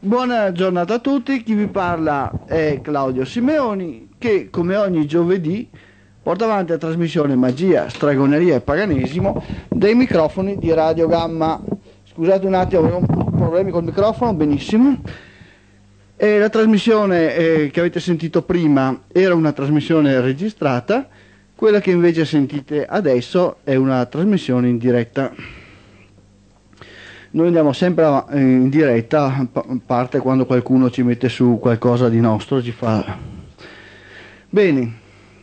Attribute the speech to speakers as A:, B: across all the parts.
A: Buona giornata a tutti, chi vi parla è Claudio Simeoni che come ogni giovedì porta avanti la trasmissione Magia, Stregoneria e Paganesimo dei microfoni di Radio Gamma. Scusate un attimo, avevo problemi col microfono, benissimo. E la trasmissione che avete sentito prima era una trasmissione registrata, quella che invece sentite adesso è una trasmissione in diretta. Noi andiamo sempre in diretta, a parte quando qualcuno ci mette su qualcosa di nostro, ci fa... Bene,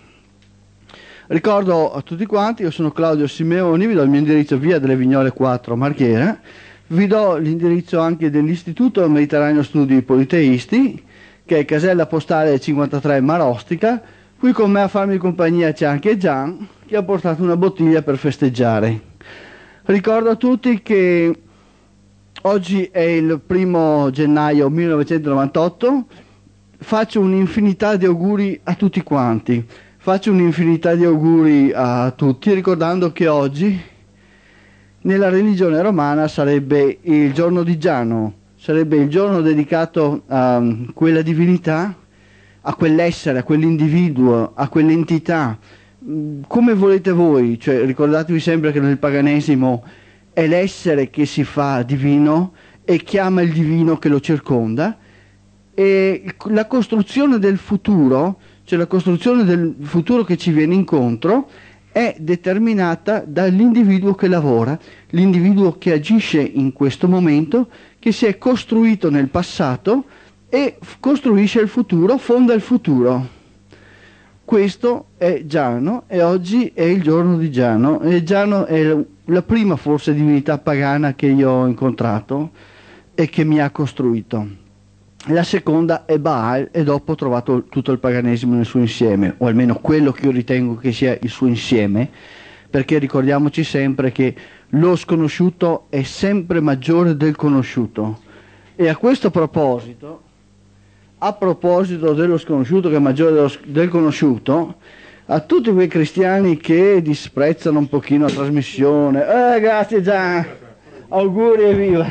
A: ricordo a tutti quanti, io sono Claudio Simeoni, vi do il mio indirizzo via delle Vignole 4 Marchiera, vi do l'indirizzo anche dell'Istituto Mediterraneo Studi Politeisti, che è casella postale 53 Marostica. Qui con me a farmi compagnia c'è anche Gian, che ha portato una bottiglia per festeggiare. Ricordo a tutti che oggi è il 1° gennaio 1998, faccio un'infinità di auguri a tutti quanti, faccio un'infinità di auguri a tutti, ricordando che oggi nella religione romana sarebbe il giorno di Giano, sarebbe il giorno dedicato a quella divinità, a quell'essere, a quell'individuo, a quell'entità, come volete voi, cioè ricordatevi sempre che nel paganesimo è l'essere che si fa divino e chiama il divino che lo circonda, e la costruzione del futuro, cioè la costruzione del futuro che ci viene incontro, è determinata dall'individuo che lavora, l'individuo che agisce in questo momento, che si è costruito nel passato e costruisce il futuro, fonda il futuro. Questo è Giano e oggi è il giorno di Giano, e Giano è la prima forse divinità pagana che io ho incontrato e che mi ha costruito. La seconda è Baal, e dopo ho trovato tutto il paganesimo nel suo insieme, o almeno quello che io ritengo che sia il suo insieme, perché ricordiamoci sempre che lo sconosciuto è sempre maggiore del conosciuto. E a questo proposito, a proposito dello sconosciuto che è maggiore del conosciuto, a tutti quei cristiani che disprezzano un pochino la trasmissione, grazie Gian, auguri e viva!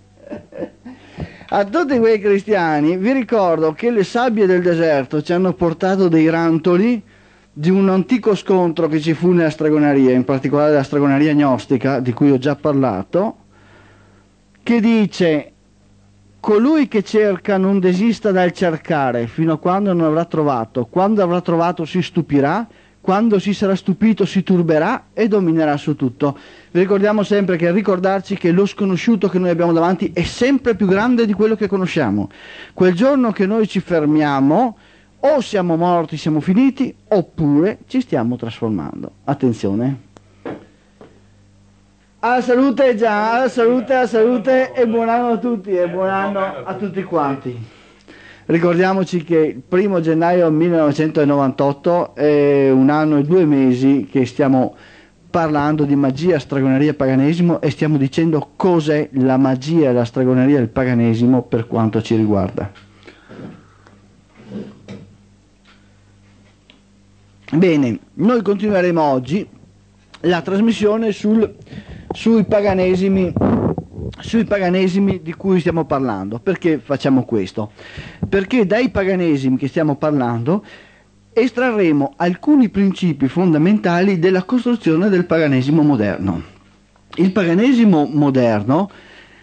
A: A tutti quei cristiani vi ricordo che le sabbie del deserto ci hanno portato dei rantoli di un antico scontro che ci fu nella stregoneria, in particolare la stregoneria gnostica, di cui ho già parlato, che dice: colui che cerca non desista dal cercare fino a quando non avrà trovato, quando avrà trovato si stupirà, quando si sarà stupito si turberà e dominerà su tutto. Vi ricordiamo sempre che ricordarci che lo sconosciuto che noi abbiamo davanti è sempre più grande di quello che conosciamo. Quel giorno che noi ci fermiamo, o siamo morti, siamo finiti, oppure ci stiamo trasformando. Attenzione. Alla salute Gian, alla salute e buon anno a tutti e buon anno a tutti quanti. Ricordiamoci che il 1° gennaio 1998 è un anno e 2 mesi che stiamo parlando di magia, stregoneria e paganesimo, e stiamo dicendo cos'è la magia, la stregoneria e il paganesimo per quanto ci riguarda. Bene, noi continueremo oggi la trasmissione sui paganesimi di cui stiamo parlando. Perché facciamo questo? Perché dai paganesimi che stiamo parlando estrarremo alcuni principi fondamentali della costruzione del paganesimo moderno. Il paganesimo moderno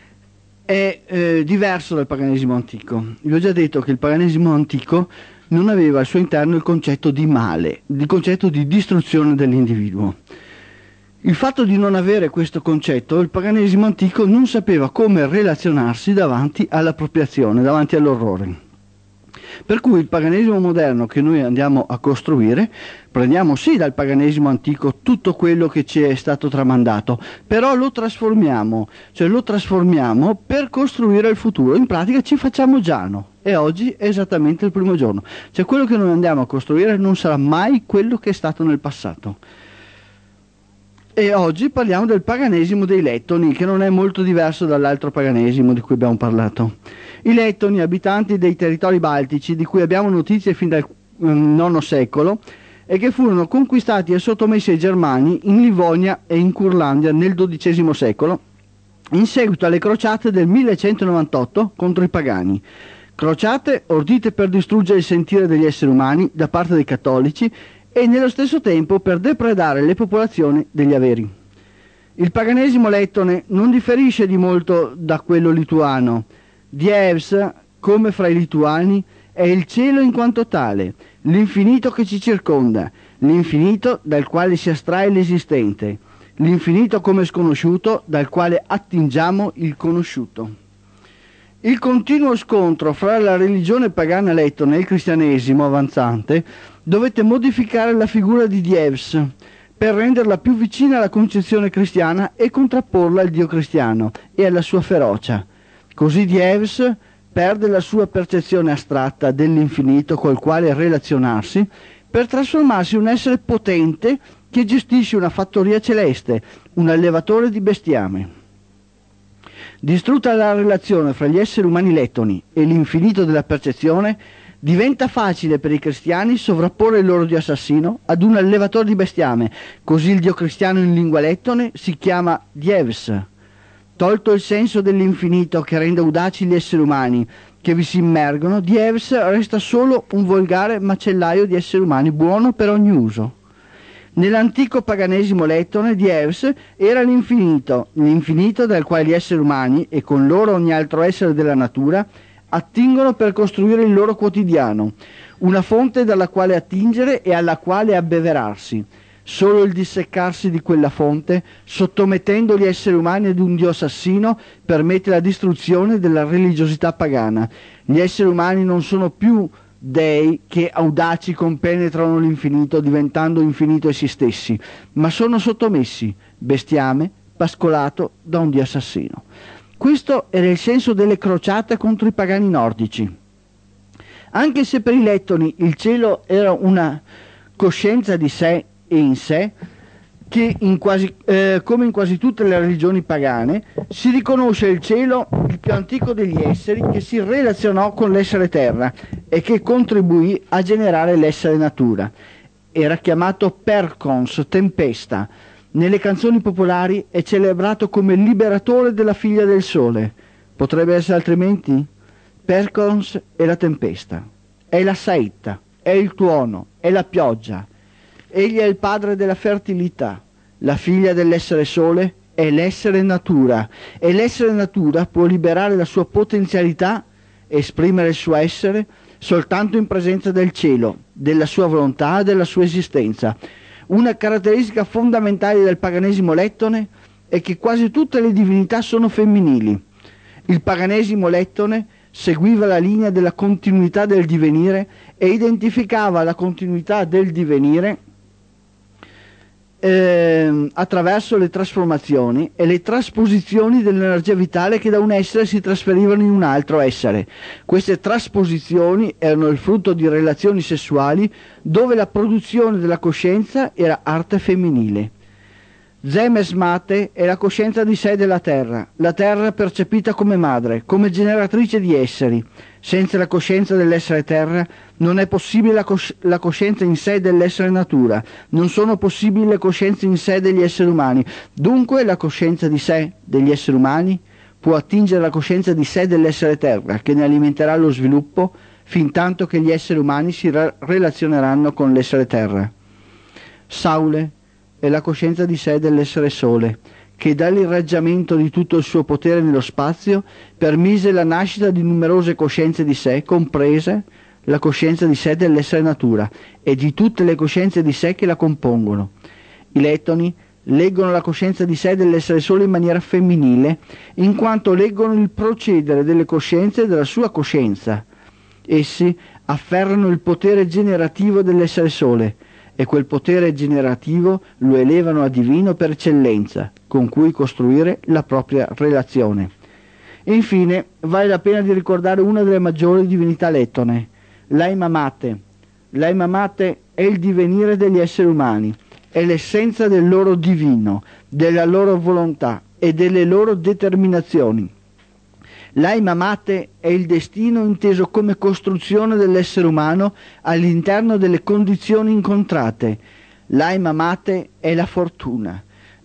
A: è diverso dal paganesimo antico. Vi ho già detto che il paganesimo antico non aveva al suo interno il concetto di male, il concetto di distruzione dell'individuo. Il fatto di non avere questo concetto, il paganesimo antico non sapeva come relazionarsi davanti all'appropriazione, davanti all'orrore. Per cui il paganesimo moderno che noi andiamo a costruire, prendiamo sì dal paganesimo antico tutto quello che ci è stato tramandato, però lo trasformiamo, cioè lo trasformiamo per costruire il futuro. In pratica ci facciamo Giano, e oggi è esattamente il primo giorno. Cioè quello che noi andiamo a costruire non sarà mai quello che è stato nel passato. E oggi parliamo del paganesimo dei lettoni, che non è molto diverso dall'altro paganesimo di cui abbiamo parlato. I lettoni, abitanti dei territori baltici, di cui abbiamo notizie fin dal IX secolo, e che furono conquistati e sottomessi ai Germani in Livonia e in Curlandia nel XII secolo, in seguito alle crociate del 1198 contro i pagani. Crociate ordite per distruggere il sentire degli esseri umani da parte dei cattolici e nello stesso tempo per depredare le popolazioni degli averi. Il paganesimo lettone non differisce di molto da quello lituano. Dievs, come fra i lituani, è il cielo in quanto tale, l'infinito che ci circonda, l'infinito dal quale si astrae l'esistente, l'infinito come sconosciuto dal quale attingiamo il conosciuto. Il continuo scontro fra la religione pagana lettone e il cristianesimo avanzante dovette modificare la figura di Dievs per renderla più vicina alla concezione cristiana e contrapporla al Dio cristiano e alla sua ferocia. Così Dievs perde la sua percezione astratta dell'infinito col quale relazionarsi per trasformarsi in un essere potente che gestisce una fattoria celeste, un allevatore di bestiame. Distrutta la relazione fra gli esseri umani lettoni e l'infinito della percezione, diventa facile per i cristiani sovrapporre il loro dio assassino ad un allevatore di bestiame, così il dio cristiano in lingua lettone si chiama Dievs. Tolto il senso dell'infinito che rende audaci gli esseri umani che vi si immergono, Dievs resta solo un volgare macellaio di esseri umani buono per ogni uso. Nell'antico paganesimo lettone Dievs era l'infinito dal quale gli esseri umani, e con loro ogni altro essere della natura, attingono per costruire il loro quotidiano, una fonte dalla quale attingere e alla quale abbeverarsi. Solo il disseccarsi di quella fonte, sottomettendo gli esseri umani ad un dio assassino, permette la distruzione della religiosità pagana. Gli esseri umani non sono più dei che audaci compenetrano l'infinito diventando infinito essi stessi, ma sono sottomessi, bestiame pascolato da un dio assassino. Questo era il senso delle crociate contro i pagani nordici. Anche se per i lettoni il cielo era una coscienza di sé e in sé, che come in quasi tutte le religioni pagane, si riconosce il cielo il più antico degli esseri che si relazionò con l'essere terra e che contribuì a generare l'essere natura. Era chiamato Perkons, tempesta. Nelle canzoni popolari è celebrato come liberatore della figlia del sole. Potrebbe essere altrimenti? Perkons è la tempesta, è la saetta, è il tuono, è la pioggia. Egli è il padre della fertilità, la figlia dell'essere sole è l'essere natura, e l'essere natura può liberare la sua potenzialità, esprimere il suo essere, soltanto in presenza del cielo, della sua volontà e della sua esistenza. Una caratteristica fondamentale del paganesimo lettone è che quasi tutte le divinità sono femminili. Il paganesimo lettone seguiva la linea della continuità del divenire e identificava la continuità del divenire attraverso le trasformazioni e le trasposizioni dell'energia vitale che da un essere si trasferivano in un altro essere. Queste trasposizioni erano il frutto di relazioni sessuali dove la produzione della coscienza era arte femminile. Zemesmate è la coscienza di sé della terra, la terra percepita come madre, come generatrice di esseri. Senza la coscienza dell'essere terra non è possibile la coscienza in sé dell'essere natura, non sono possibili le coscienze in sé degli esseri umani. Dunque la coscienza di sé degli esseri umani può attingere la coscienza di sé dell'essere terra, che ne alimenterà lo sviluppo fin tanto che gli esseri umani si relazioneranno con l'essere terra. Saule è la coscienza di sé dell'essere sole, che dall'irraggiamento di tutto il suo potere nello spazio permise la nascita di numerose coscienze di sé, comprese la coscienza di sé dell'essere natura e di tutte le coscienze di sé che la compongono. I lettoni leggono la coscienza di sé dell'essere sole in maniera femminile, in quanto leggono il procedere delle coscienze della sua coscienza. Essi afferrano il potere generativo dell'essere sole, e quel potere generativo lo elevano a divino per eccellenza, con cui costruire la propria relazione. E infine vale la pena di ricordare una delle maggiori divinità lettone, l'Aimamate. L'Aimamate è il divenire degli esseri umani, è l'essenza del loro divino, della loro volontà e delle loro determinazioni. L'Aimamate è il destino inteso come costruzione dell'essere umano all'interno delle condizioni incontrate. L'Aimamate è la fortuna.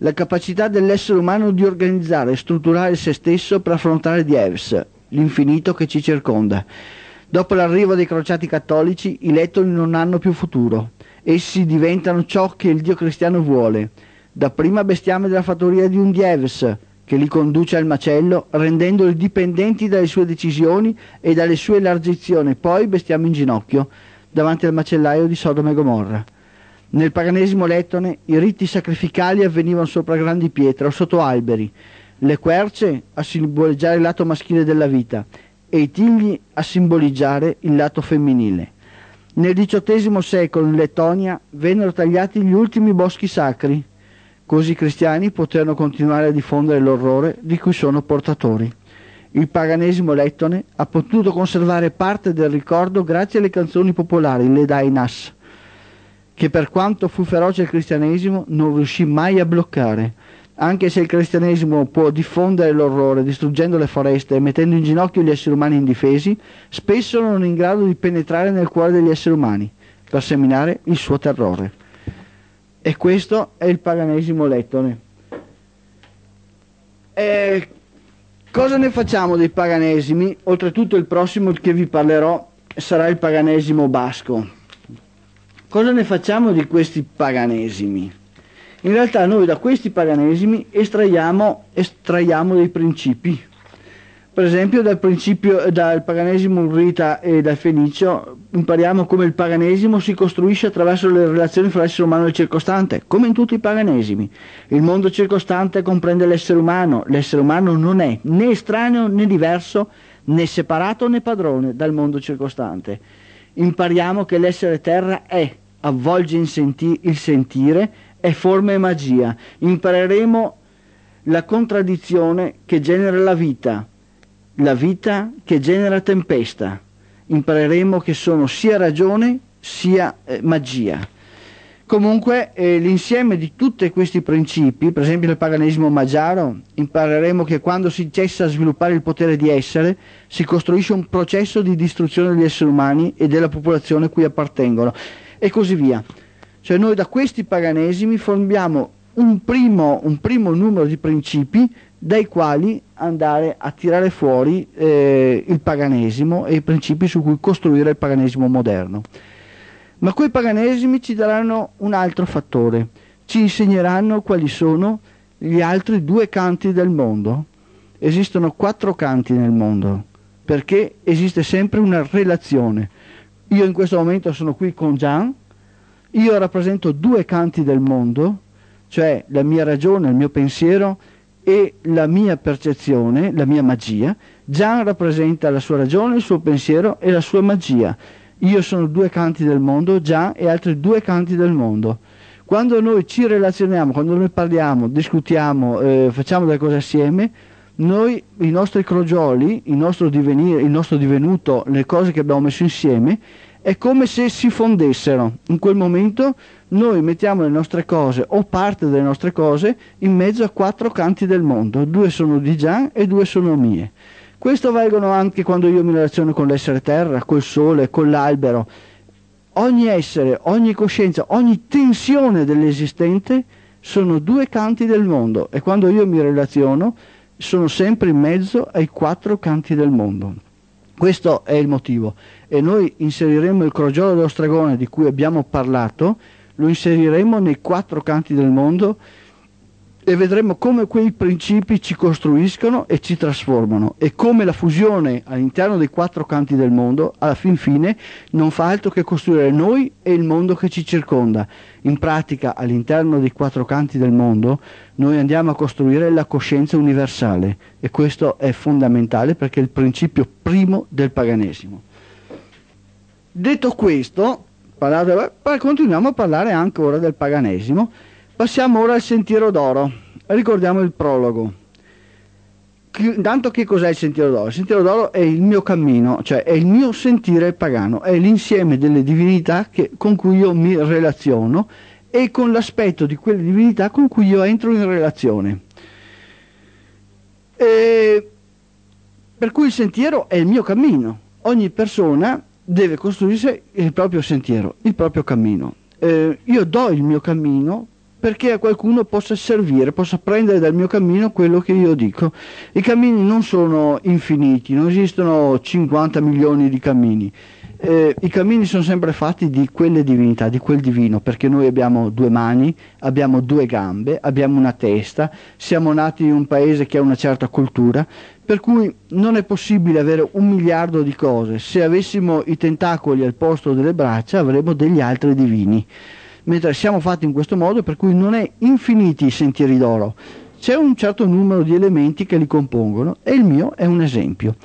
A: la capacità dell'essere umano di organizzare e strutturare se stesso per affrontare Dievs, l'infinito che ci circonda. Dopo l'arrivo dei crociati cattolici, i lettoni non hanno più futuro. Essi diventano ciò che il Dio cristiano vuole, dapprima bestiame della fattoria di un Dievs, che li conduce al macello, rendendoli dipendenti dalle sue decisioni e dalle sue elargizioni, poi bestiame in ginocchio, davanti al macellaio di Sodoma e Gomorra. Nel paganesimo lettone i riti sacrificali avvenivano sopra grandi pietre o sotto alberi, le querce a simboleggiare il lato maschile della vita e i tigli a simboleggiare il lato femminile. Nel XVIII secolo in Lettonia vennero tagliati gli ultimi boschi sacri, così i cristiani poterono continuare a diffondere l'orrore di cui sono portatori. Il paganesimo lettone ha potuto conservare parte del ricordo grazie alle canzoni popolari, le Dainas, che per quanto fu feroce il cristianesimo non riuscì mai a bloccare. Anche se il cristianesimo può diffondere l'orrore distruggendo le foreste e mettendo in ginocchio gli esseri umani indifesi, spesso non è in grado di penetrare nel cuore degli esseri umani per seminare il suo terrore. E questo è il paganesimo lettone. Cosa ne facciamo dei paganesimi? Oltretutto il prossimo che vi parlerò sarà il paganesimo basco. Cosa ne facciamo di questi paganesimi? In realtà noi da questi paganesimi estraiamo dei principi. Per esempio dal paganesimo urrita e dal fenicio impariamo come il paganesimo si costruisce attraverso le relazioni fra l'essere umano e il circostante, come in tutti i paganesimi. Il mondo circostante comprende l'essere umano non è né estraneo né diverso, né separato né padrone dal mondo circostante. Impariamo che l'essere terra avvolge il sentire, è forma e magia. Impareremo la contraddizione che genera la vita che genera tempesta. Impareremo che sono sia ragione sia magia. Comunque l'insieme di tutti questi principi, per esempio nel paganesimo magiaro, impareremo che quando si cessa a sviluppare il potere di essere, si costruisce un processo di distruzione degli esseri umani e della popolazione a cui appartengono, e così via. Cioè noi da questi paganesimi formiamo un primo numero di principi dai quali andare a tirare fuori il paganesimo e i principi su cui costruire il paganesimo moderno. Ma quei paganesimi ci daranno un altro fattore, ci insegneranno quali sono gli altri due canti del mondo. Esistono 4 canti nel mondo, perché esiste sempre una relazione. Io in questo momento sono qui con Gian, io rappresento 2 canti del mondo, cioè la mia ragione, il mio pensiero e la mia percezione, la mia magia. Gian rappresenta la sua ragione, il suo pensiero e la sua magia. Io sono 2 canti del mondo, Gian e altri 2 canti del mondo. Quando noi ci relazioniamo, quando noi parliamo, discutiamo, facciamo delle cose assieme, noi, i nostri crogioli, il nostro divenire, il nostro divenuto, le cose che abbiamo messo insieme, è come se si fondessero. In quel momento noi mettiamo le nostre cose o parte delle nostre cose in mezzo a 4 canti del mondo. 2 sono di Gian e 2 sono mie. Questo valgono anche quando io mi relaziono con l'essere terra, col sole, con l'albero. Ogni essere, ogni coscienza, ogni tensione dell'esistente sono 2 canti del mondo, e quando io mi relaziono sono sempre in mezzo ai 4 canti del mondo. Questo è il motivo, e noi inseriremo il crogiolo dello stregone di cui abbiamo parlato, lo inseriremo nei 4 canti del mondo e vedremo come quei principi ci costruiscono e ci trasformano, e come la fusione all'interno dei 4 canti del mondo alla fin fine non fa altro che costruire noi e il mondo che ci circonda. In pratica, all'interno dei 4 canti del mondo noi andiamo a costruire la coscienza universale, e questo è fondamentale perché è il principio primo del paganesimo. Detto questo, continuiamo a parlare anche ora del paganesimo. Passiamo ora al Sentiero d'Oro. Ricordiamo il prologo. Intanto, che cos'è il Sentiero d'Oro? Il Sentiero d'Oro è il mio cammino, cioè è il mio sentire pagano, è l'insieme delle divinità con cui io mi relaziono e con l'aspetto di quelle divinità con cui io entro in relazione. Per cui il sentiero è il mio cammino. Ogni persona deve costruirsi il proprio sentiero, il proprio cammino. Io do il mio cammino perché a qualcuno possa servire, possa prendere dal mio cammino quello che io dico. I cammini non sono infiniti, non esistono 50 milioni di cammini. I cammini sono sempre fatti di quelle divinità, di quel divino, perché noi abbiamo 2 mani, abbiamo 2 gambe, abbiamo una testa, siamo nati in un paese che ha una certa cultura, per cui non è possibile avere 1 miliardo di cose. Se avessimo i tentacoli al posto delle braccia avremmo degli altri divini, mentre siamo fatti in questo modo, per cui non è infiniti i sentieri d'oro, c'è un certo numero di elementi che li compongono e il mio è un esempio.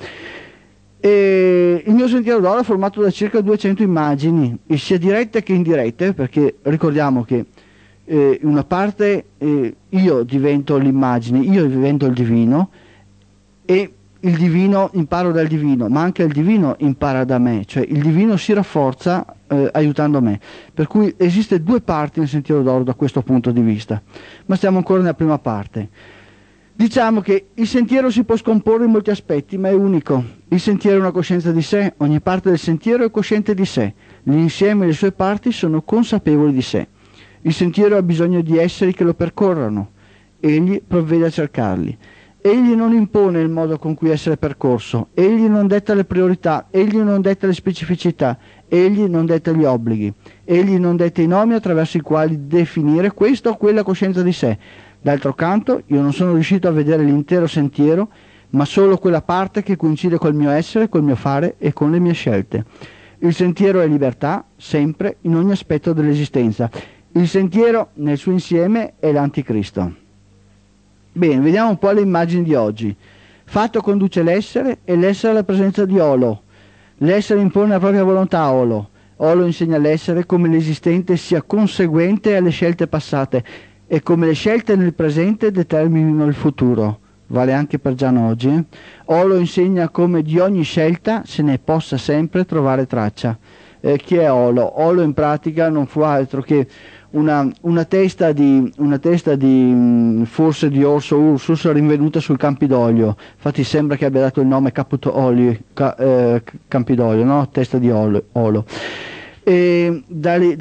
A: E il mio sentiero d'oro è formato da circa 200 immagini, sia dirette che indirette, perché ricordiamo che in una parte io divento l'immagine, io divento il divino, e il divino imparo dal divino, ma anche il divino impara da me, cioè il divino si rafforza aiutando me. Per cui esiste 2 parti nel sentiero d'oro da questo punto di vista, ma stiamo ancora nella prima parte. Diciamo che il sentiero si può scomporre in molti aspetti, ma è unico. Il sentiero è una coscienza di sé, ogni parte del sentiero è cosciente di sé, l'insieme delle sue parti sono consapevoli di sé. Il sentiero ha bisogno di esseri che lo percorrano, egli provvede a cercarli. Egli non impone il modo con cui essere percorso, egli non detta le priorità, egli non detta le specificità, egli non detta gli obblighi, egli non detta i nomi attraverso i quali definire questa o quella coscienza di sé. D'altro canto, io non sono riuscito a vedere l'intero sentiero, ma solo quella parte che coincide col mio essere, col mio fare e con le mie scelte. Il sentiero è libertà, sempre, in ogni aspetto dell'esistenza. Il sentiero, nel suo insieme, è l'anticristo. Bene, vediamo un po' le immagini di oggi. Fatto conduce l'essere e l'essere alla presenza di Olo. L'essere impone la propria volontà a Olo. Olo insegna all'essere come l'esistente sia conseguente alle scelte passate e come le scelte nel presente determinino il futuro. Vale anche per Gian oggi. Olo insegna come di ogni scelta se ne possa sempre trovare traccia. Chi è Olo? Olo in pratica non fu altro che una testa di forse di orso Ursus rinvenuta sul Campidoglio. Infatti sembra che abbia dato il nome Campidoglio, no? Testa di Olo. E dalle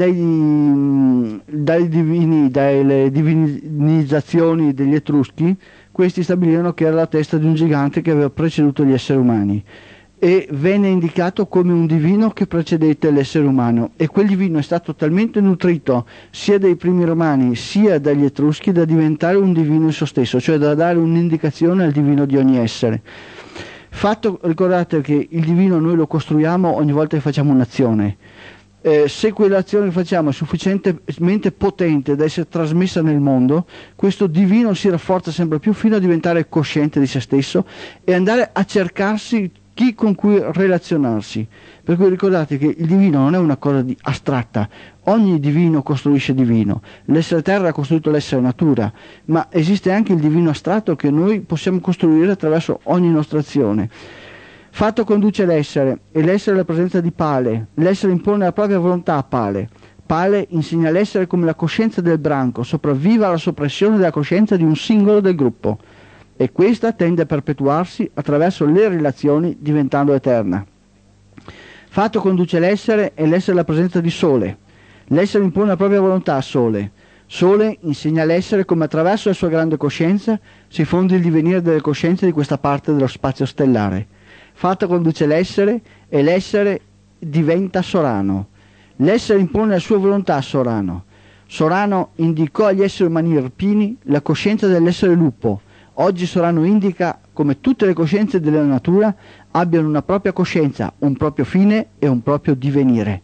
A: divinizzazioni degli Etruschi, questi stabilirono che era la testa di un gigante che aveva preceduto gli esseri umani e venne indicato come un divino che precedette l'essere umano, e quel divino è stato talmente nutrito sia dai primi romani sia dagli Etruschi da diventare un divino in se stesso, cioè da dare un'indicazione al divino di ogni essere. Ricordate che il divino noi lo costruiamo ogni volta che facciamo un'azione. Se quell'azione che facciamo è sufficientemente potente da essere trasmessa nel mondo, questo divino si rafforza sempre più fino a diventare cosciente di se stesso e andare a cercarsi chi con cui relazionarsi. Per cui ricordate che il divino non è una cosa astratta, ogni divino costruisce divino, l'essere terra ha costruito l'essere natura, ma esiste anche il divino astratto che noi possiamo costruire attraverso ogni nostra azione. Fatto conduce l'essere, e l'essere è la presenza di Pale. L'essere impone la propria volontà a Pale. Pale insegna l'essere come la coscienza del branco sopravviva alla soppressione della coscienza di un singolo del gruppo, e questa tende a perpetuarsi attraverso le relazioni diventando eterna. Fatto conduce l'essere, e l'essere è la presenza di Sole. L'essere impone la propria volontà a Sole. Sole insegna l'essere come attraverso la sua grande coscienza si fonde il divenire delle coscienze di questa parte dello spazio stellare. Fatto conduce l'essere, e l'essere diventa Sorano. L'essere impone la sua volontà a Sorano. Sorano indicò agli esseri umani irpini la coscienza dell'essere lupo. Oggi Sorano indica come tutte le coscienze della natura abbiano una propria coscienza, un proprio fine e un proprio divenire.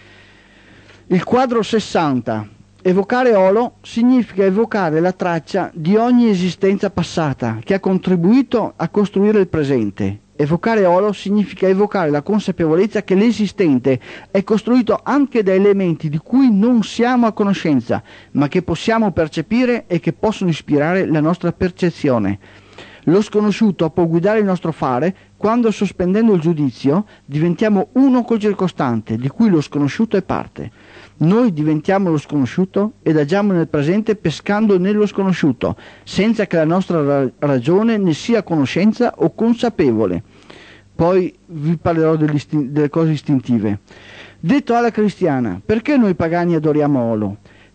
A: Il quadro 60. Evocare Olo significa evocare la traccia di ogni esistenza passata che ha contribuito a costruire il presente. Evocare Olo significa evocare la consapevolezza che l'esistente è costruito anche da elementi di cui non siamo a conoscenza, ma che possiamo percepire e che possono ispirare la nostra percezione. Lo sconosciuto può guidare il nostro fare quando, sospendendo il giudizio, diventiamo uno col circostante, di cui lo sconosciuto è parte. Noi diventiamo lo sconosciuto ed agiamo nel presente pescando nello sconosciuto, senza che la nostra ragione ne sia a conoscenza o consapevole. Poi vi parlerò delle cose istintive. Detto alla cristiana, perché noi pagani adoriamo Olo?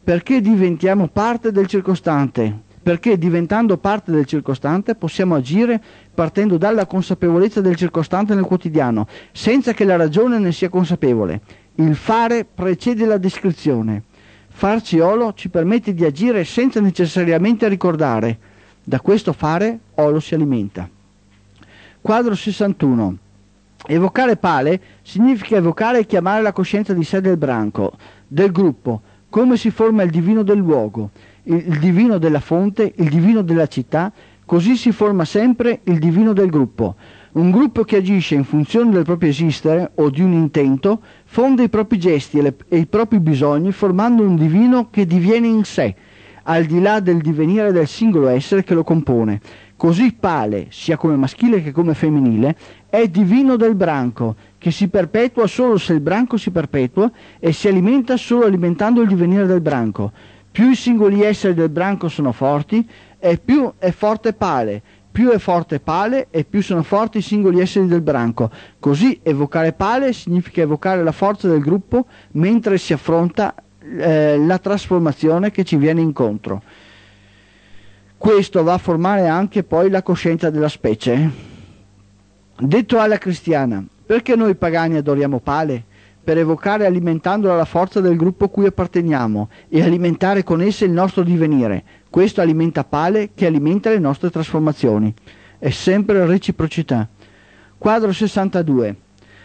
A: perché diventiamo parte del circostante, perché diventando parte del circostante possiamo agire partendo dalla consapevolezza del circostante nel quotidiano, senza che la ragione ne sia consapevole. Il fare precede la descrizione. Farci olo ci permette di agire senza necessariamente ricordare. Da questo fare olo si alimenta. Quadro 61. Evocare pale significa evocare e chiamare la coscienza di sé del branco, del gruppo, come si forma il divino del luogo, il divino della fonte, il divino della città, così si forma sempre il divino del gruppo. Un gruppo che agisce in funzione del proprio esistere o di un intento fonde i propri gesti e i propri bisogni formando un divino che diviene in sé, al di là del divenire del singolo essere che lo compone. Così pale, sia come maschile che come femminile, è divino del branco, che si perpetua solo se il branco si perpetua e si alimenta solo alimentando il divenire del branco. Più i singoli esseri del branco sono forti, e più è forte pale. Più è forte pale e più sono forti i singoli esseri del branco. Così evocare pale significa evocare la forza del gruppo mentre si affronta la trasformazione che ci viene incontro. Questo va a formare anche poi la coscienza della specie. Detto alla cristiana, perché noi pagani adoriamo pale? Per evocare alimentandola la forza del gruppo a cui apparteniamo e alimentare con essa il nostro divenire. Questo alimenta pale che alimenta le nostre trasformazioni. È sempre reciprocità. Quadro 62.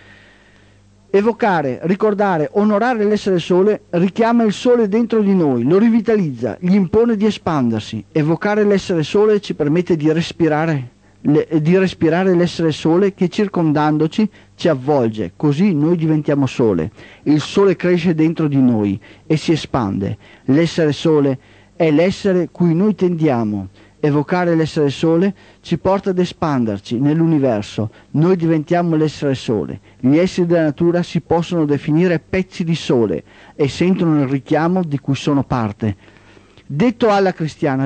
A: Evocare, ricordare, onorare l'essere sole richiama il sole dentro di noi, lo rivitalizza, gli impone di espandersi. Evocare l'essere sole ci permette di respirare l'essere sole che circondandoci ci avvolge, così noi diventiamo sole. Il sole cresce dentro di noi e si espande. L'essere sole è l'essere cui noi tendiamo. Evocare l'essere sole ci porta ad espanderci nell'universo. Noi diventiamo l'essere sole. Gli esseri della natura si possono definire pezzi di sole e sentono il richiamo di cui sono parte. Detto alla cristiana,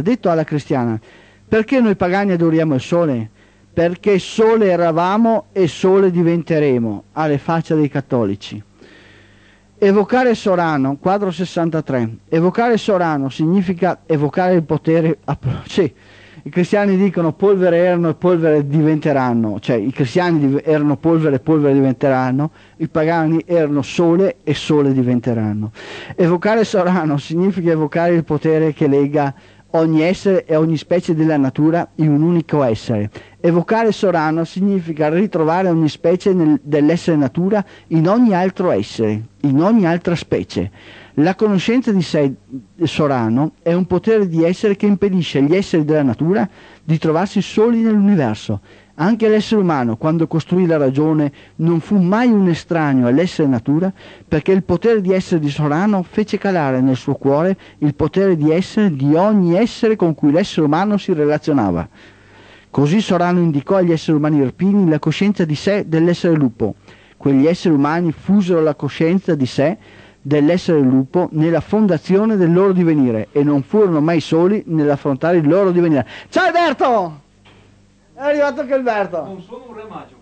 A: perché noi pagani adoriamo il sole? Perché sole eravamo e sole diventeremo, alle facce dei cattolici. Evocare Sorano, quadro 63. Evocare Sorano significa evocare il potere. Sì, i cristiani dicono polvere erano e polvere diventeranno, cioè i cristiani erano polvere e polvere diventeranno, i pagani erano sole e sole diventeranno. Evocare Sorano significa evocare il potere che lega ogni essere e ogni specie della natura in un unico essere. Evocare Sorano significa ritrovare ogni specie dell'essere natura in ogni altro essere, in ogni altra specie. La conoscenza di sé, Sorano, è un potere di essere che impedisce agli esseri della natura di trovarsi soli nell'universo. Anche l'essere umano, quando costruì la ragione, non fu mai un estraneo all'essere natura, perché il potere di essere di Sorano fece calare nel suo cuore il potere di essere di ogni essere con cui l'essere umano si relazionava. Così Sorano indicò agli esseri umani irpini la coscienza di sé dell'essere lupo. Quegli esseri umani fusero la coscienza di sé dell'essere lupo nella fondazione del loro divenire e non furono mai soli nell'affrontare il loro divenire. Ciao Alberto! È arrivato anche Alberto!
B: Non sono un re magio.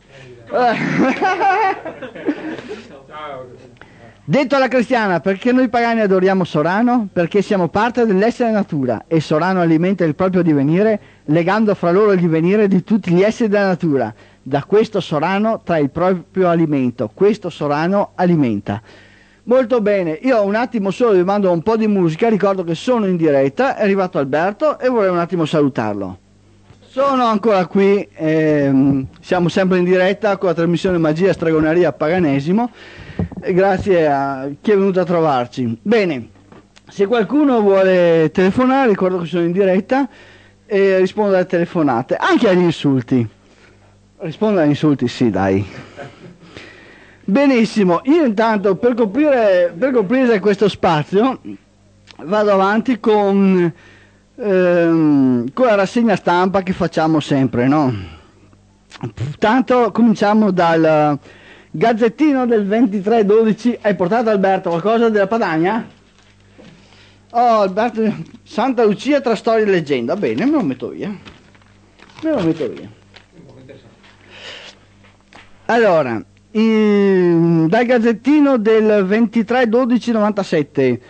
A: Detto alla cristiana, perché noi pagani adoriamo Sorano? Perché siamo parte dell'essere natura e Sorano alimenta il proprio divenire legando fra loro il divenire di tutti gli esseri della natura. Da questo Sorano trae il proprio alimento, questo Sorano alimenta. Molto bene, io un attimo solo vi mando un po' di musica, ricordo che sono in diretta, è arrivato Alberto e vorrei un attimo salutarlo. Sono ancora qui, siamo sempre in diretta con la trasmissione Magia, Stregoneria, Paganesimo, grazie a chi è venuto a trovarci. Bene, se qualcuno vuole telefonare, ricordo che sono in diretta e rispondo alle telefonate, anche agli insulti. Rispondo agli insulti, sì dai. Benissimo, io intanto per coprire questo spazio vado avanti con la rassegna stampa che facciamo sempre, no? Tanto cominciamo dal Gazzettino del 23/12. Hai portato Alberto qualcosa della Padania? Oh Alberto, Santa Lucia tra storia e leggenda, bene, me lo metto via. Allora, dal Gazzettino del 23/12/97,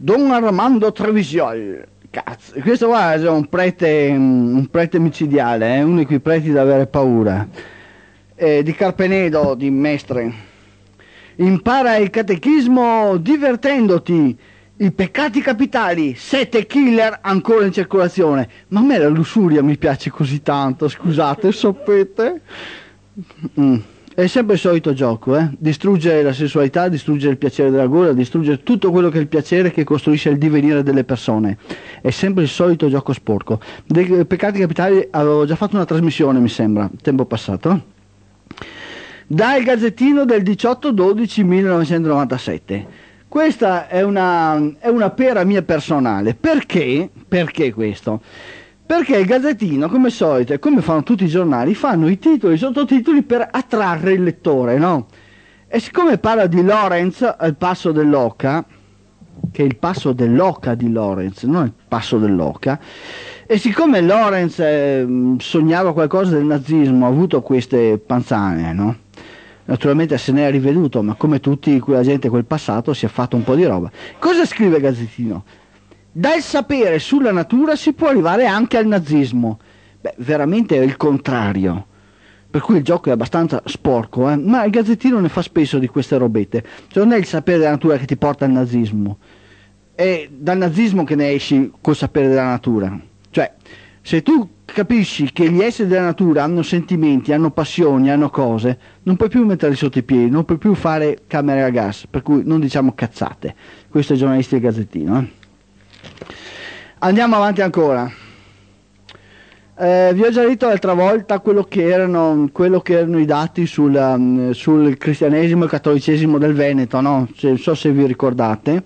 A: Don Armando Trevisiol. Cazzo, questo qua è un prete micidiale, uno di quei preti da avere paura. Di Carpenedo, di Mestre. Impara il catechismo divertendoti. I peccati capitali, 7 killer ancora in circolazione. Ma a me la lussuria mi piace così tanto, scusate, sapete? È sempre il solito gioco, distruggere la sessualità, distruggere il piacere della gola, distruggere tutto quello che è il piacere che costruisce il divenire delle persone. È sempre il solito gioco sporco. Dei peccati capitali avevo già fatto una trasmissione, mi sembra, tempo passato. Dal Gazzettino del 18/12/1997. Questa è una pera mia personale. Perché? Perché questo? Perché il Gazzettino, come al solito, e come fanno tutti i giornali, fanno i titoli, i sottotitoli per attrarre il lettore, no? E siccome parla di Lorenz al passo dell'Oca, che è il passo dell'Oca di Lorenz, non il passo dell'Oca, e siccome Lorenz sognava qualcosa del nazismo, ha avuto queste panzane, no? Naturalmente se ne è riveduto, ma come tutti quella gente quel passato si è fatto un po' di roba. Cosa scrive il Gazzettino? Dal sapere sulla natura si può arrivare anche al nazismo. Beh, veramente è il contrario. Per cui il gioco è abbastanza sporco, ma il Gazzettino ne fa spesso di queste robette. Cioè non è il sapere della natura che ti porta al nazismo, è dal nazismo che ne esci col sapere della natura. Cioè, se tu capisci che gli esseri della natura hanno sentimenti, hanno passioni, hanno cose, non puoi più metterli sotto i piedi, non puoi più fare camere a gas, per cui non diciamo cazzate. Questo è il giornalista del Gazzettino. Andiamo avanti ancora. Vi ho già detto l'altra volta quello che erano i dati sul cristianesimo e cattolicesimo del Veneto, no? Non so se vi ricordate.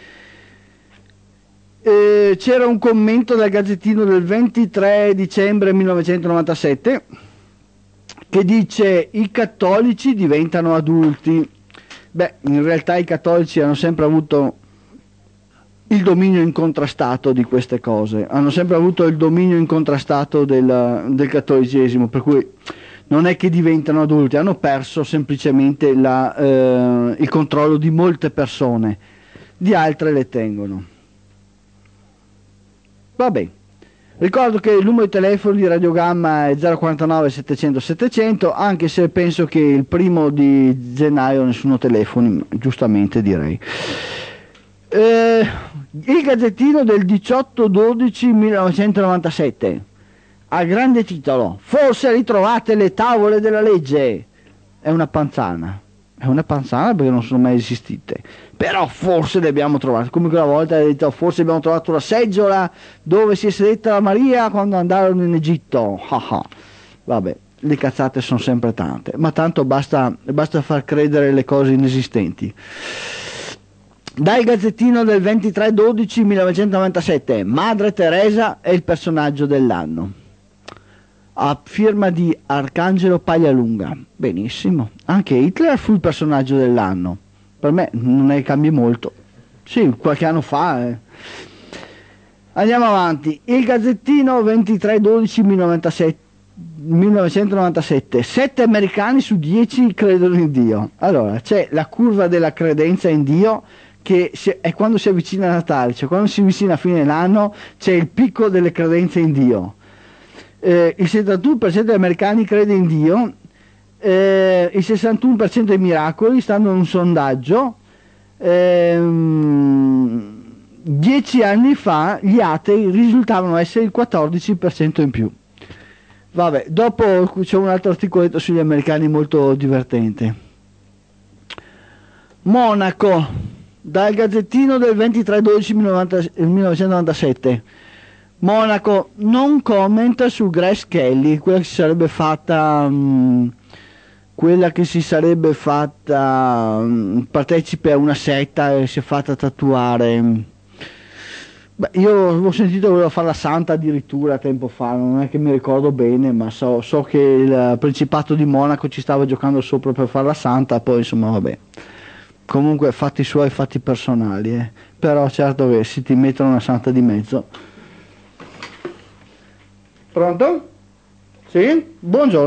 A: C'era un commento dal Gazzettino del 23 dicembre 1997 che dice: i cattolici diventano adulti. Beh, in realtà i cattolici hanno sempre avuto il dominio incontrastato di queste cose, hanno sempre avuto il dominio incontrastato del cattolicesimo, per cui non è che diventano adulti, hanno perso semplicemente il controllo di molte persone, di altre le tengono. Vabbè, ricordo che il numero di telefono di Radio Gamma è 049 700 700, anche se penso che il 1 gennaio nessuno telefoni, giustamente direi. Il Gazzettino del 18/12/1997, a grande titolo: forse ritrovate le tavole della legge. È una panzana perché non sono mai esistite, però forse le abbiamo trovate, come quella volta hai detto forse abbiamo trovato la seggiola dove si è sedetta la Maria quando andarono in Egitto. Vabbè, le cazzate sono sempre tante, ma tanto basta far credere le cose inesistenti. Dal Gazzettino del 23/12/1997, Madre Teresa è il personaggio dell'anno, a firma di Arcangelo Paglialunga. Benissimo, anche Hitler fu il personaggio dell'anno, per me non ne cambi molto, sì, qualche anno fa. Andiamo avanti. Il Gazzettino 23/12/1997, 7 americani su 10 credono in Dio. Allora, c'è la curva della credenza in Dio, che è quando si avvicina a Natale, cioè quando si avvicina a fine dell'anno c'è il picco delle credenze in Dio. Il 71% degli americani crede in Dio, il 61% dei miracoli, stando in un sondaggio. 10 anni fa gli atei risultavano essere il 14% in più. Vabbè, dopo c'è un altro articoletto sugli americani molto divertente. Monaco, dal Gazzettino del 23/12/1997. Monaco non commenta su Grace Kelly, quella che si sarebbe fatta partecipe a una setta e si è fatta tatuare. Beh, io ho sentito che voleva fare la santa addirittura tempo fa, non è che mi ricordo bene, ma so che il Principato di Monaco ci stava giocando sopra per fare la santa, poi insomma vabbè. Comunque fatti suoi, fatti personali, però certo che si ti mettono una santa di mezzo. Pronto? Sì? Buongiorno.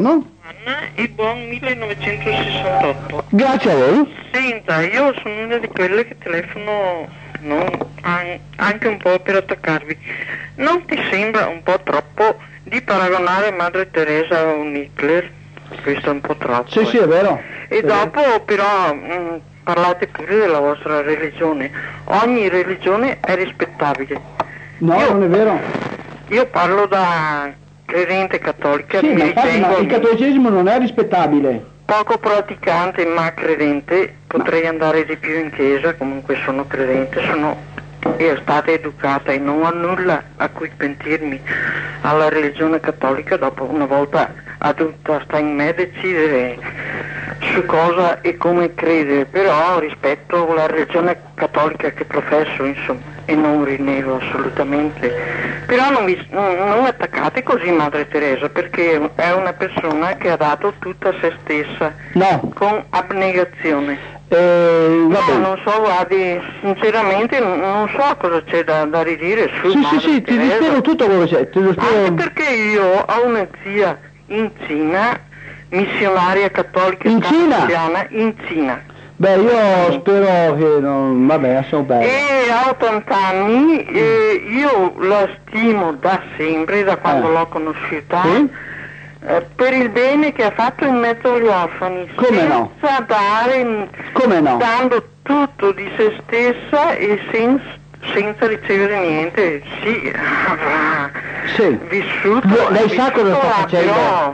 B: Anna e buon 1968.
A: Grazie a voi.
B: Senta, io sono una di quelle che telefono anche un po' per attaccarvi. Non ti sembra un po' troppo di paragonare Madre Teresa a un Hitler? Questo è un po' troppo.
A: Sì, è vero.
B: E dopo però parlate pure della vostra religione. Ogni religione è rispettabile.
A: No, non è vero.
B: Io parlo da credente cattolica.
A: Sì, ma il cattolicesimo non è rispettabile.
B: Poco praticante ma credente, potrei andare di più in chiesa, comunque sono credente, sono stata educata e non ho nulla a cui pentirmi. Alla religione cattolica, dopo una volta adulta, sta in me decidere su cosa e come credere, però rispetto la religione cattolica che professo, insomma, e non rinnego assolutamente. Però non attaccate così Madre Teresa, perché è una persona che ha dato tutta se stessa, con abnegazione. Non so, guardi, sinceramente non so cosa c'è da ridire su Madre Teresa. Sì, ti spiego tutto quello che c'è. Anche perché io ho una zia in Cina, missionaria cattolica cristiana in Cina.
A: Beh, io spero che non... vabbè, lasciamo perdere.
B: E ha 80 anni, e io la stimo da sempre, da quando l'ho conosciuta, per il bene che ha fatto in mezzo agli orfani. Senza dare, dando tutto di se stessa e senza ricevere niente. Sì, avrà vissuto,
A: lei sa cosa sta facendo?
B: Però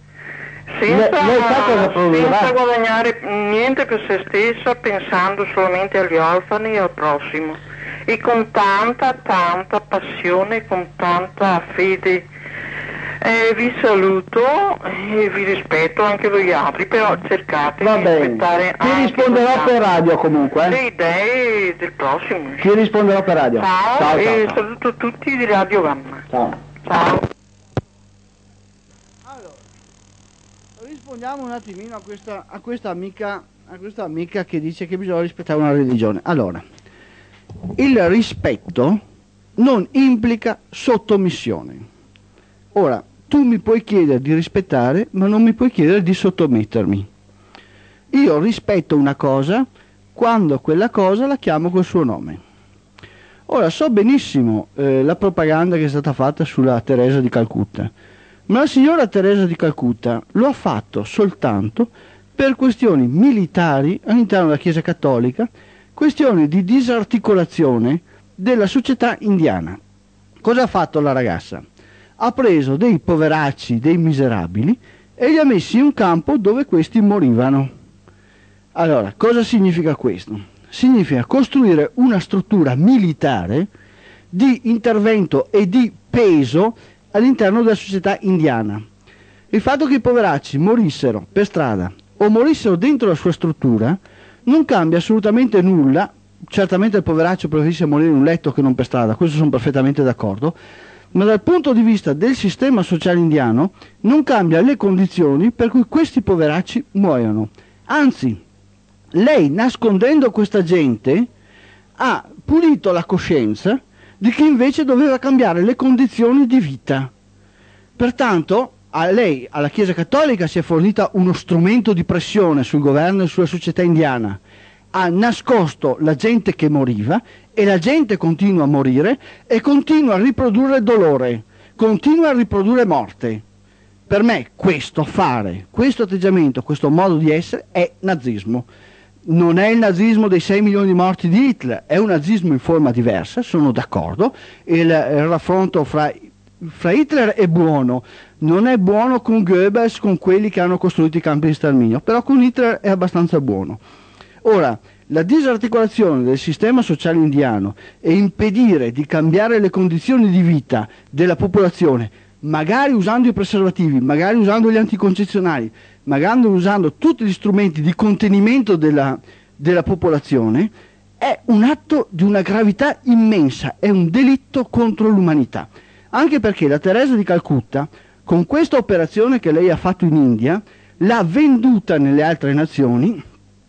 B: senza guadagnare niente per se stessa, pensando solamente agli orfani e al prossimo, e con tanta passione, con tanta fede. Vi saluto e vi rispetto anche voi altri, però cercate di rispettare anche...
A: Ti risponderò per radio comunque.
B: Le idee del prossimo.
A: Ti risponderò per radio.
B: Ciao, e saluto tutti di Radio Gamma. Ciao.
A: Rispondiamo un attimino a questa amica che dice che bisogna rispettare una religione. Allora, il rispetto non implica sottomissione. Ora, tu mi puoi chiedere di rispettare, ma non mi puoi chiedere di sottomettermi. Io rispetto una cosa quando quella cosa la chiamo col suo nome. Ora, so benissimo la propaganda che è stata fatta sulla Teresa di Calcutta, ma la signora Teresa di Calcutta lo ha fatto soltanto per questioni militari all'interno della Chiesa Cattolica, questioni di disarticolazione della società indiana. Cosa ha fatto la ragazza? Ha preso dei poveracci, dei miserabili, e li ha messi in un campo dove questi morivano. Allora, cosa significa questo? Significa costruire una struttura militare di intervento e di peso all'interno della società indiana. Il fatto che i poveracci morissero per strada o morissero dentro la sua struttura non cambia assolutamente nulla. Certamente il poveraccio preferisce morire in un letto che non per strada, questo sono perfettamente d'accordo, ma dal punto di vista del sistema sociale indiano non cambia le condizioni per cui questi poveracci muoiono. Anzi, lei, nascondendo questa gente, ha pulito la coscienza di chi invece doveva cambiare le condizioni di vita. Pertanto a lei, alla Chiesa Cattolica, si è fornita uno strumento di pressione sul governo e sulla società indiana. Ha nascosto la gente che moriva, e la gente continua a morire e continua a riprodurre dolore, continua a riprodurre morte. Per me questo fare, questo atteggiamento, questo modo di essere è nazismo. Non è il nazismo dei 6 milioni di morti di Hitler, è un nazismo in forma diversa, sono d'accordo. Il raffronto fra Hitler è buono, non è buono con Goebbels, con quelli che hanno costruito i campi di sterminio, però con Hitler è abbastanza buono. Ora, la disarticolazione del sistema sociale indiano e impedire di cambiare le condizioni di vita della popolazione, magari usando i preservativi, magari usando gli anticoncezionali, magari usando tutti gli strumenti di contenimento della popolazione, è un atto di una gravità immensa, è un delitto contro l'umanità. Anche perché la Teresa di Calcutta, con questa operazione che lei ha fatto in India, l'ha venduta nelle altre nazioni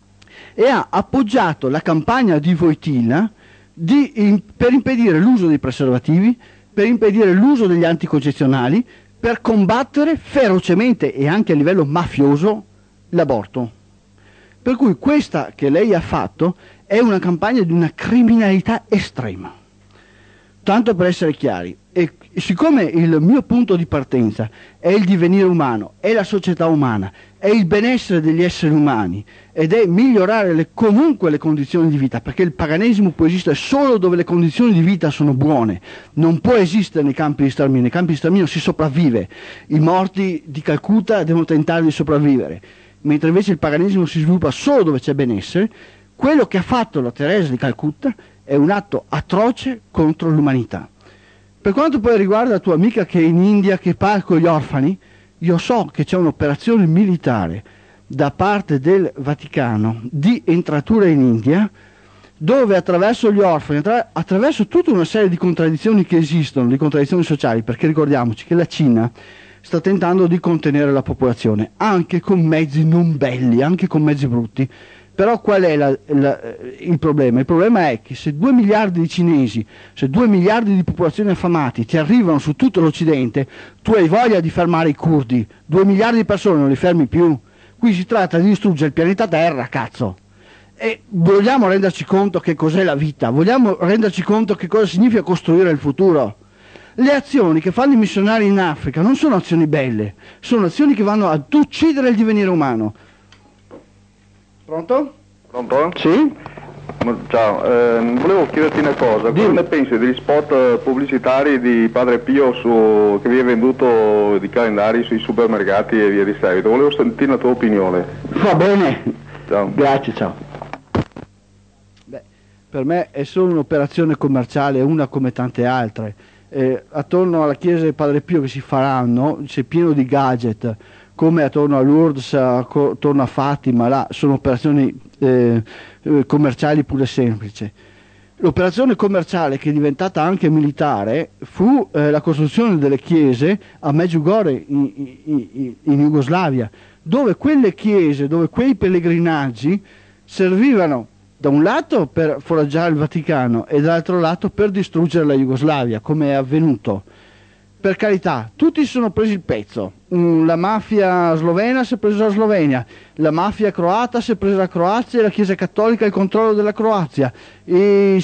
A: e ha appoggiato la campagna di Wojtyla per impedire l'uso dei preservativi, per impedire l'uso degli anticoncezionali, per combattere ferocemente e anche a livello mafioso l'aborto. Per cui questa che lei ha fatto è una campagna di una criminalità estrema. Tanto per essere chiari, e siccome il mio punto di partenza è il divenire umano, è la società umana, è il benessere degli esseri umani ed è migliorare comunque le condizioni di vita, perché il paganesimo può esistere solo dove le condizioni di vita sono buone, non può esistere nei campi di sterminio. Nei campi di sterminio si sopravvive, i morti di Calcutta devono tentare di sopravvivere, mentre invece il paganesimo si sviluppa solo dove c'è benessere. Quello che ha fatto la Teresa di Calcutta è un atto atroce contro l'umanità. Per quanto poi riguarda la tua amica che è in India, che parla con gli orfani, io so che c'è un'operazione militare da parte del Vaticano di entratura in India, dove attraverso gli orfani, attraverso tutta una serie di contraddizioni che esistono, di contraddizioni sociali, perché ricordiamoci che la Cina sta tentando di contenere la popolazione, anche con mezzi non belli, anche con mezzi brutti. Però qual è il problema? Il problema è che se 2 miliardi di cinesi, se 2 miliardi di popolazioni affamati ti arrivano su tutto l'Occidente, tu hai voglia di fermare i curdi. 2 miliardi di persone non li fermi più. Qui si tratta di distruggere il pianeta Terra, cazzo. E vogliamo renderci conto che cos'è la vita? Vogliamo renderci conto che cosa significa costruire il futuro? Le azioni che fanno i missionari in Africa non sono azioni belle, sono azioni che vanno ad uccidere il divenire umano. Pronto?
C: Pronto?
A: Sì?
C: Ciao, volevo chiederti una cosa, cosa ne pensi degli spot pubblicitari di Padre Pio che vi è venduto di calendari sui supermercati e via di seguito? Volevo sentire la tua opinione.
A: Va bene.
C: Ciao.
A: Grazie, ciao. Beh, per me è solo un'operazione commerciale, una come tante altre. Attorno alla chiesa di Padre Pio che si faranno c'è pieno di gadget, come attorno a Lourdes, attorno a Fatima, là sono operazioni commerciali pure semplici. L'operazione commerciale che è diventata anche militare fu la costruzione delle chiese a Medjugorje in Jugoslavia, dove quelle chiese, dove quei pellegrinaggi servivano da un lato per foraggiare il Vaticano e dall'altro lato per distruggere la Jugoslavia, come è avvenuto. Per carità, tutti si sono presi il pezzo. La mafia slovena si è presa la Slovenia, la mafia croata si è presa la Croazia e la Chiesa Cattolica il controllo della Croazia, i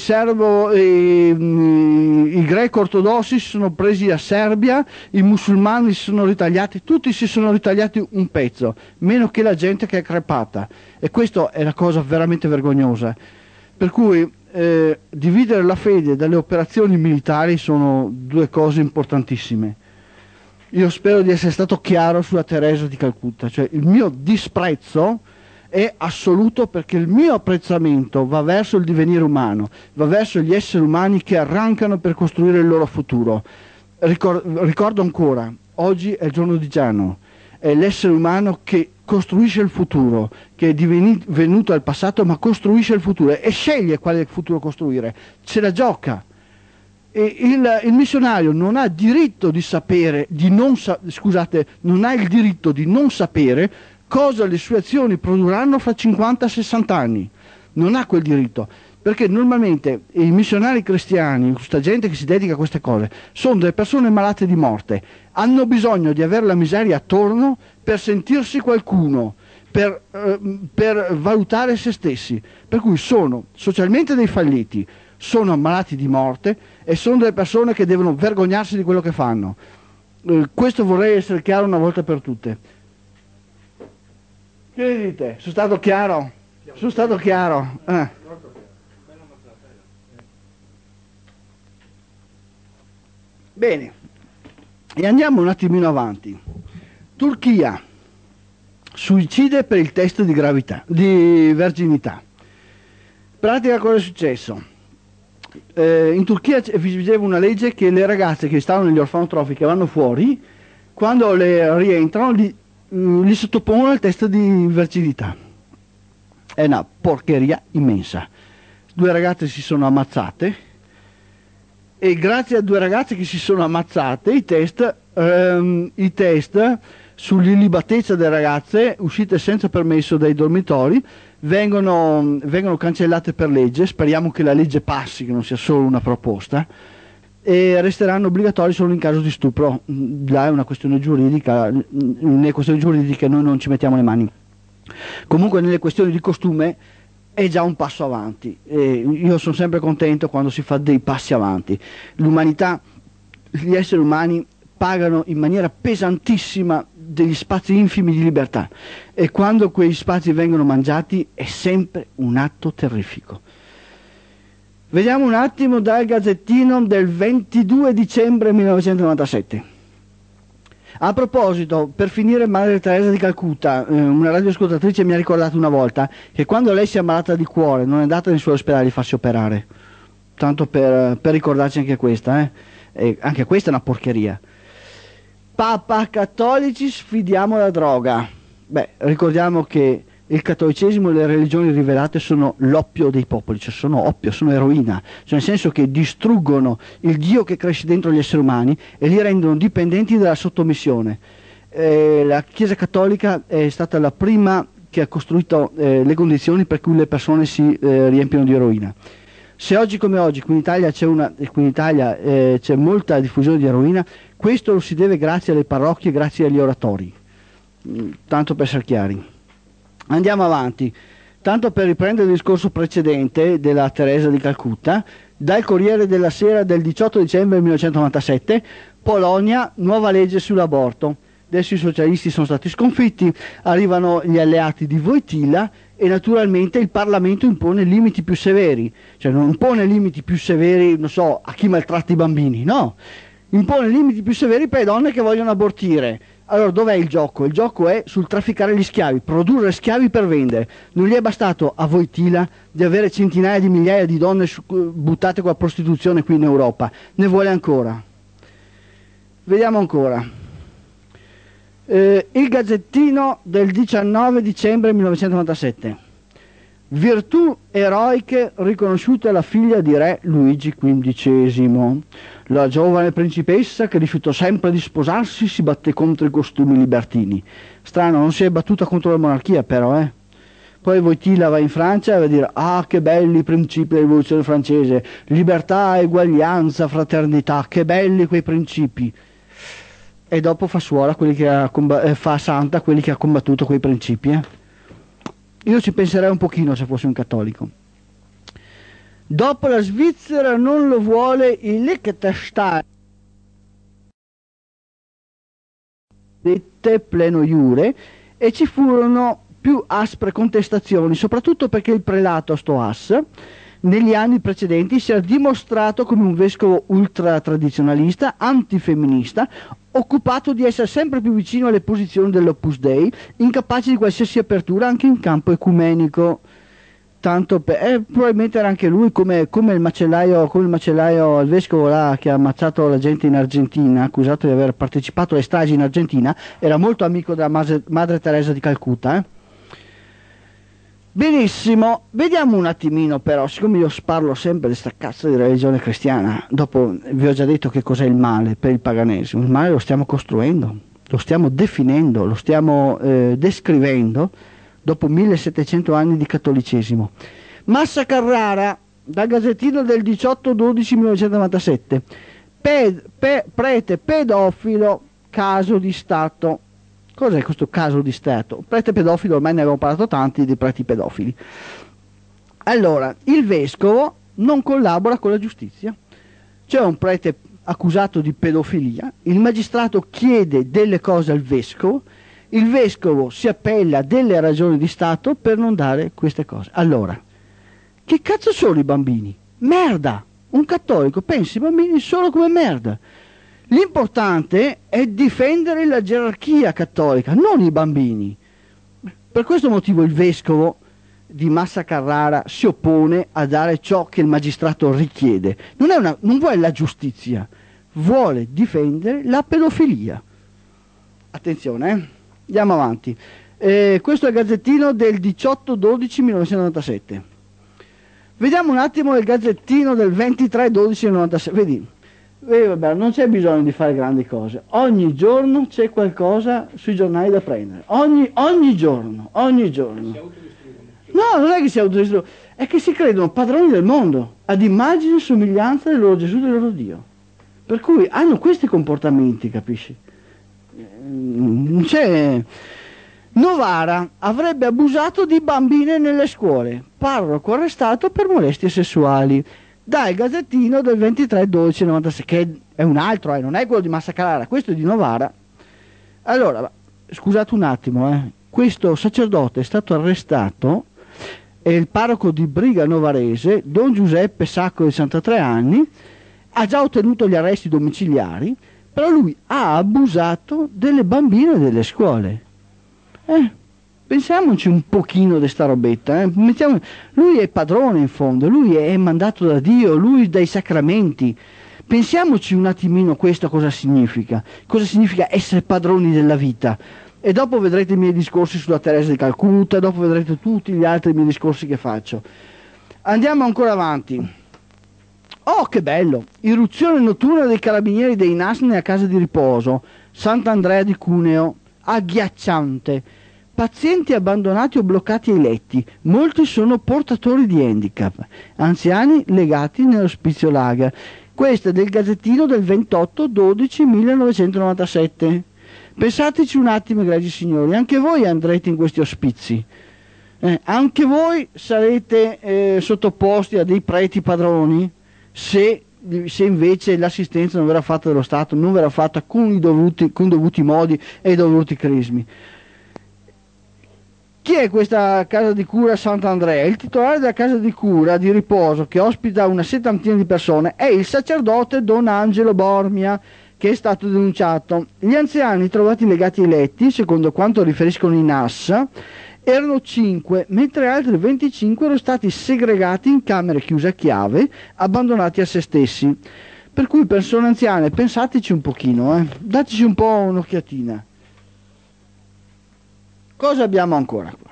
A: greco ortodossi si sono presi la Serbia, i musulmani si sono ritagliati, tutti si sono ritagliati un pezzo, meno che la gente che è crepata, e questa è la cosa veramente vergognosa. Per cui dividere la fede dalle operazioni militari sono due cose importantissime. Io spero di essere stato chiaro sulla Teresa di Calcutta, cioè il mio disprezzo è assoluto, perché il mio apprezzamento va verso il divenire umano, va verso gli esseri umani che arrancano per costruire il loro futuro. Ricordo ancora, oggi è il giorno di Giano, è l'essere umano che costruisce il futuro, che è venuto al passato ma costruisce il futuro e sceglie quale futuro costruire, ce la gioca. E il missionario non ha diritto di sapere, non ha il diritto di non sapere cosa le sue azioni produrranno fra 50-60 anni. Non ha quel diritto, perché normalmente i missionari cristiani, questa gente che si dedica a queste cose, sono delle persone malate di morte, hanno bisogno di avere la miseria attorno per sentirsi qualcuno, per valutare se stessi, per cui sono socialmente dei falliti, sono ammalati di morte e sono delle persone che devono vergognarsi di quello che fanno. Questo vorrei essere chiaro una volta per tutte. Che ne dite? Sono stato chiaro? Sono stato chiaro? Bene, e andiamo un attimino avanti. Turchia, suicide per il test di verginità. In pratica cosa è successo? In Turchia vigeva una legge che le ragazze che stavano negli orfanotrofi, che vanno fuori, quando le rientrano li sottopongono al test di verginità. È una porcheria immensa. 2 ragazze si sono ammazzate e grazie a 2 ragazze che si sono ammazzate i test sull'illibatezza delle ragazze uscite senza permesso dai dormitori vengono cancellate per legge. Speriamo che la legge passi, che non sia solo una proposta, e resteranno obbligatori solo in caso di stupro. Là è una questione giuridica, nelle questioni giuridiche noi non ci mettiamo le mani. Comunque nelle questioni di costume è già un passo avanti, e io sono sempre contento quando si fa dei passi avanti. L'umanità, gli esseri umani pagano in maniera pesantissima degli spazi infimi di libertà, e quando quei spazi vengono mangiati è sempre un atto terrifico. Vediamo un attimo dal Gazzettino del 22 dicembre 1997. A proposito, per finire, Madre Teresa di Calcutta, una radioascoltatrice mi ha ricordato una volta che quando lei si è ammalata di cuore non è andata nei suoi ospedali a farsi operare, tanto per ricordarci anche questa, e anche questa è una porcheria. Papa, cattolici, sfidiamo la droga. Beh, ricordiamo che il cattolicesimo e le religioni rivelate sono l'oppio dei popoli, cioè sono oppio, sono eroina, cioè nel senso che distruggono il Dio che cresce dentro gli esseri umani e li rendono dipendenti dalla sottomissione. La Chiesa Cattolica è stata la prima che ha costruito le condizioni per cui le persone si riempiono di eroina. Se oggi come oggi qui in Italia c'è molta diffusione di eroina, questo lo si deve grazie alle parrocchie, grazie agli oratori, tanto per essere chiari. Andiamo avanti, tanto per riprendere il discorso precedente della Teresa di Calcutta, dal Corriere della Sera del 18 dicembre 1997, Polonia, nuova legge sull'aborto. Adesso i socialisti sono stati sconfitti, arrivano gli alleati di Wojtyła e naturalmente il Parlamento impone limiti più severi, cioè non impone limiti più severi, non so, a chi maltratta i bambini, no, impone limiti più severi per le donne che vogliono abortire. Allora dov'è il gioco? Il gioco è sul trafficare gli schiavi, produrre schiavi per vendere. Non gli è bastato a Wojtyła di avere centinaia di migliaia di donne buttate con la prostituzione qui in Europa, ne vuole ancora. Vediamo ancora. Il Gazzettino del 19 dicembre 1997. Virtù eroiche riconosciute alla figlia di re Luigi XV. La giovane principessa che rifiutò sempre di sposarsi si batté contro i costumi libertini. Strano, non si è battuta contro la monarchia però, Poi Wojtyła va in Francia e va a dire: ah, che belli i principi della rivoluzione francese, libertà, eguaglianza, fraternità, che belli quei principi. E dopo fa suora quelli che fa santa quelli che ha combattuto quei principi, Io ci penserei un pochino se fossi un cattolico. Dopo la Svizzera non lo vuole il Liechtenstein, dette pleno iure, e ci furono più aspre contestazioni, soprattutto perché il prelato Stoas negli anni precedenti si era dimostrato come un vescovo ultratradizionalista, antifemminista, occupato di essere sempre più vicino alle posizioni dell'Opus Dei, incapace di qualsiasi apertura anche in campo ecumenico. Probabilmente era anche lui come il macellaio, il vescovo là che ha ammazzato la gente in Argentina, accusato di aver partecipato alle stragi in Argentina, era molto amico della Madre Teresa di Calcutta. Benissimo, vediamo un attimino però, siccome io parlo sempre di sta cazzo di religione cristiana, dopo vi ho già detto che cos'è il male per il paganesimo. Il male lo stiamo costruendo, lo stiamo definendo, lo stiamo descrivendo dopo 1700 anni di cattolicesimo. Massa Carrara, dal Gazzettino del 18/12/1997, prete pedofilo, caso di Stato. Cos'è questo caso di Stato? Prete pedofilo, ormai ne abbiamo parlato tanti di preti pedofili. Allora, il vescovo non collabora con la giustizia. C'è un prete accusato di pedofilia, il magistrato chiede delle cose al vescovo, il vescovo si appella a delle ragioni di Stato per non dare queste cose. Allora, che cazzo sono i bambini? Merda! Un cattolico pensa i bambini solo come merda. L'importante è difendere la gerarchia cattolica, non i bambini. Per questo motivo il vescovo di Massa Carrara si oppone a dare ciò che il magistrato richiede. Non vuole la giustizia, vuole difendere la pedofilia. Attenzione, andiamo avanti. Questo è il Gazzettino del 18/12/1997. Vediamo un attimo il Gazzettino del 23/12/1997. Vedi, vabbè, non c'è bisogno di fare grandi cose. Ogni giorno c'è qualcosa sui giornali da prendere. Ogni giorno. No, non è che si autodistruggono, è che si credono padroni del mondo, ad immagine e somiglianza del loro Gesù e del loro Dio. Per cui hanno questi comportamenti, capisci? Novara avrebbe abusato di bambine nelle scuole, parroco arrestato per molestie sessuali, dal Gazzettino del 23/12/96, che è un altro, non è quello di Massa Carrara, questo è di Novara. Allora, scusate un attimo, questo sacerdote è stato arrestato, è il parroco di Briga Novarese, Don Giuseppe Sacco di 63 anni, ha già ottenuto gli arresti domiciliari, però lui ha abusato delle bambine delle scuole. Pensiamoci un pochino di sta robetta, lui è padrone in fondo, lui è mandato da Dio, lui dai sacramenti. Pensiamoci un attimino questo cosa significa essere padroni della vita. E dopo vedrete i miei discorsi sulla Teresa di Calcutta, dopo vedrete tutti gli altri miei discorsi che faccio. Andiamo ancora avanti. Oh, che bello! Irruzione notturna dei carabinieri dei NAS nella casa di riposo, Sant'Andrea di Cuneo, agghiacciante. Pazienti abbandonati o bloccati ai letti, molti sono portatori di handicap, anziani legati nell'ospizio lager. Questo è del Gazzettino del 28/12/1997. Pensateci un attimo, egregi signori, anche voi andrete in questi ospizi, anche voi sarete sottoposti a dei preti padroni se invece l'assistenza non verrà fatta dallo Stato, non verrà fatta con i dovuti modi e i dovuti crismi. Chi è questa casa di cura Sant'Andrea? Il titolare della casa di cura di riposo, che ospita una settantina di persone, è il sacerdote Don Angelo Bormia, che è stato denunciato. Gli anziani trovati legati ai letti, secondo quanto riferiscono i NAS, erano 5, mentre altri 25 erano stati segregati in camere chiuse a chiave, abbandonati a se stessi. Per cui persone anziane, pensateci un pochino, dateci un po' un'occhiatina. Cosa abbiamo ancora qua?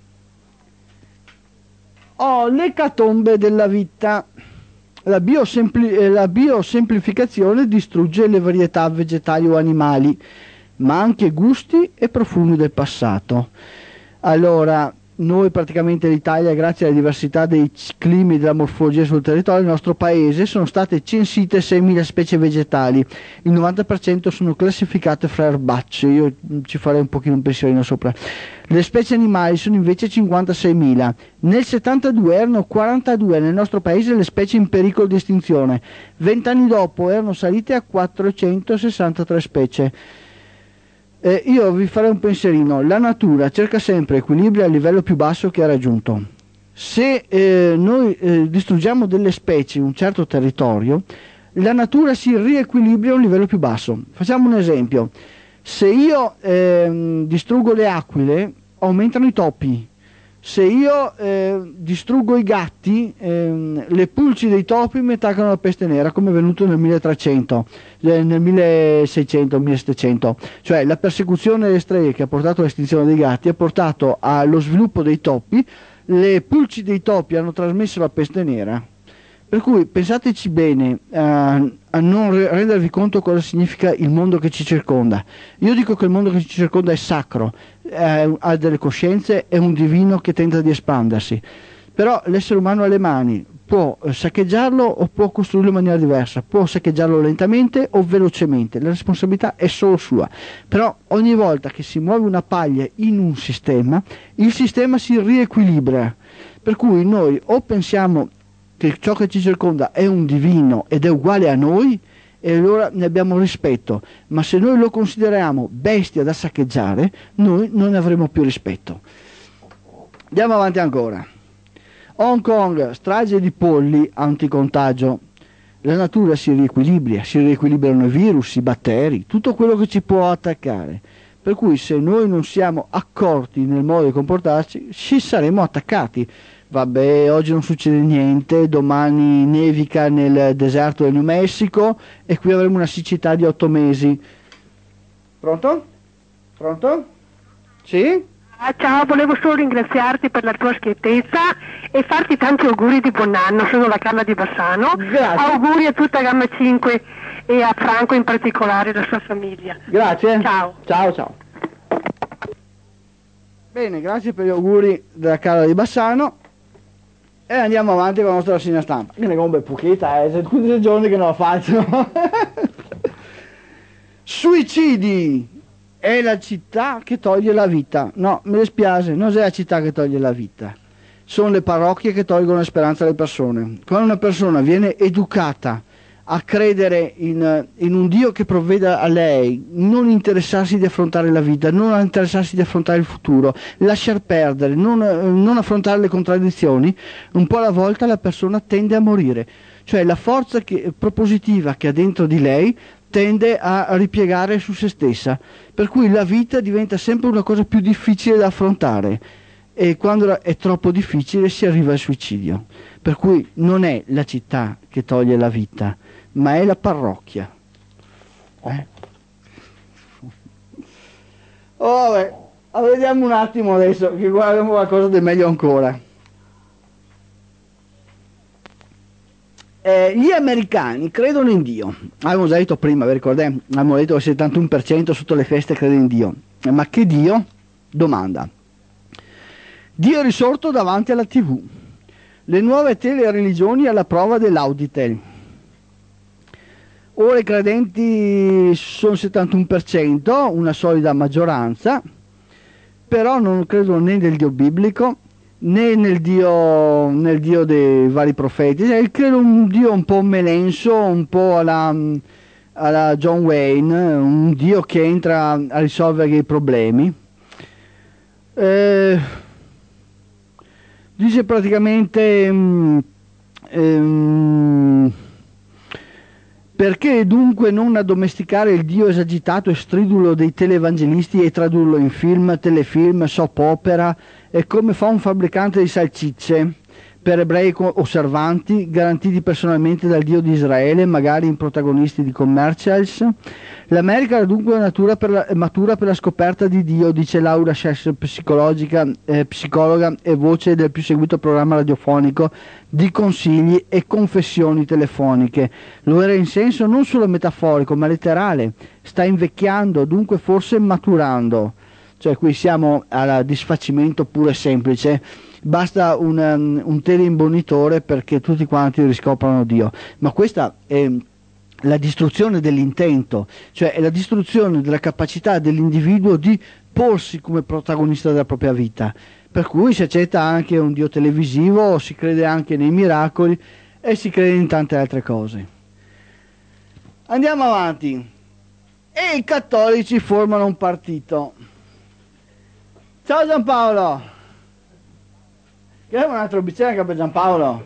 A: L'ecatombe della vita. La biosemplificazione distrugge le varietà vegetali o animali, ma anche gusti e profumi del passato. Allora, noi praticamente l'Italia, grazie alla diversità dei climi e della morfologia sul territorio del nostro paese, sono state censite 6.000 specie vegetali, il 90% sono classificate fra erbacce, io ci farei un pochino un pensierino sopra. Le specie animali sono invece 56.000, nel 72 erano 42 nel nostro paese le specie in pericolo di estinzione, 20 anni dopo erano salite a 463 specie. Io vi farei un pensierino. La natura cerca sempre equilibrio al livello più basso che ha raggiunto. Se noi distruggiamo delle specie in un certo territorio, la natura si riequilibra a un livello più basso. Facciamo un esempio: se io distruggo le aquile, aumentano i topi. Se io distruggo i gatti, le pulci dei topi mi attaccano la peste nera, come è venuto nel 1300, nel 1600, 1700. Cioè la persecuzione delle streghe che ha portato all'estinzione dei gatti ha portato allo sviluppo dei topi. Le pulci dei topi hanno trasmesso la peste nera. Per cui pensateci bene a non rendervi conto cosa significa il mondo che ci circonda. Io dico che il mondo che ci circonda è sacro, ha delle coscienze, è un divino che tenta di espandersi. Però l'essere umano ha le mani, può saccheggiarlo o può costruirlo in maniera diversa, può saccheggiarlo lentamente o velocemente, la responsabilità è solo sua. Però ogni volta che si muove una paglia in un sistema, il sistema si riequilibra. Per cui noi o pensiamo che ciò che ci circonda è un divino ed è uguale a noi, e allora ne abbiamo rispetto, ma se noi lo consideriamo bestia da saccheggiare, noi non ne avremo più rispetto. Andiamo avanti ancora. Hong Kong, strage di polli, anticontagio. La natura si riequilibrano i virus, i batteri, tutto quello che ci può attaccare. Per cui se noi non siamo accorti nel modo di comportarci, ci saremo attaccati. Vabbè, oggi non succede niente, domani nevica nel deserto del New Messico e qui avremo una siccità di 8 mesi. Pronto? Pronto? Sì?
D: Ciao, volevo solo ringraziarti per la tua schiettezza e farti tanti auguri di buon anno. Sono la Carla di Bassano.
A: Grazie.
D: Auguri a tutta Gamma 5 e a Franco in particolare e alla sua famiglia.
A: Grazie.
D: Ciao.
A: Ciao, ciao. Bene, grazie per gli auguri della Carla di Bassano. E andiamo avanti con la nostra rassegna stampa. Che ne come pochetta, sono 15 giorni che non la faccio. Suicidi. È la città che toglie la vita. No, mi dispiace, non è la città che toglie la vita. Sono le parrocchie che tolgono la speranza alle persone. Quando una persona viene educata a credere in un Dio che provveda a lei, non interessarsi di affrontare la vita, non interessarsi di affrontare il futuro, lasciar perdere, non affrontare le contraddizioni, un po' alla volta la persona tende a morire. Cioè la forza propositiva che ha dentro di lei tende a ripiegare su se stessa, per cui la vita diventa sempre una cosa più difficile da affrontare e quando è troppo difficile si arriva al suicidio. Per cui non è la città che toglie la vita, ma è la parrocchia. Oh, vabbè, vediamo un attimo adesso che guardiamo qualcosa di meglio ancora. Gli americani credono in Dio. Avevamo già detto prima, vi ricordate? Abbiamo detto che il 71% sotto le feste crede in Dio. Ma che Dio? Domanda. Dio è risorto davanti alla TV. Le nuove telereligioni alla prova dell'Auditel. Ora i credenti sono il 71%, una solida maggioranza, però non credono né nel Dio biblico né nel Dio dei vari profeti. Credo un Dio un po' melenso, un po' alla John Wayne, un Dio che entra a risolvere i problemi. Dice praticamente perché dunque non addomesticare il Dio esagitato e stridulo dei televangelisti e tradurlo in film, telefilm, soap opera, e come fa un fabbricante di salsicce per ebrei osservanti, garantiti personalmente dal Dio di Israele, magari in protagonisti di commercials. L'America è dunque matura per la scoperta di Dio, dice Laura Scherzer, psicologa e voce del più seguito programma radiofonico di consigli e confessioni telefoniche. Lo era in senso non solo metaforico ma letterale. Sta invecchiando, dunque forse maturando. Cioè qui siamo al disfacimento puro e semplice. Basta un teleimbonitore perché tutti quanti riscoprano Dio. Ma questa è la distruzione dell'intento, cioè è la distruzione della capacità dell'individuo di porsi come protagonista della propria vita. Per cui si accetta anche un Dio televisivo, si crede anche nei miracoli e si crede in tante altre cose. Andiamo avanti. E i cattolici formano un partito. Ciao Giampaolo! Che è un altro bicchiere per Giampaolo?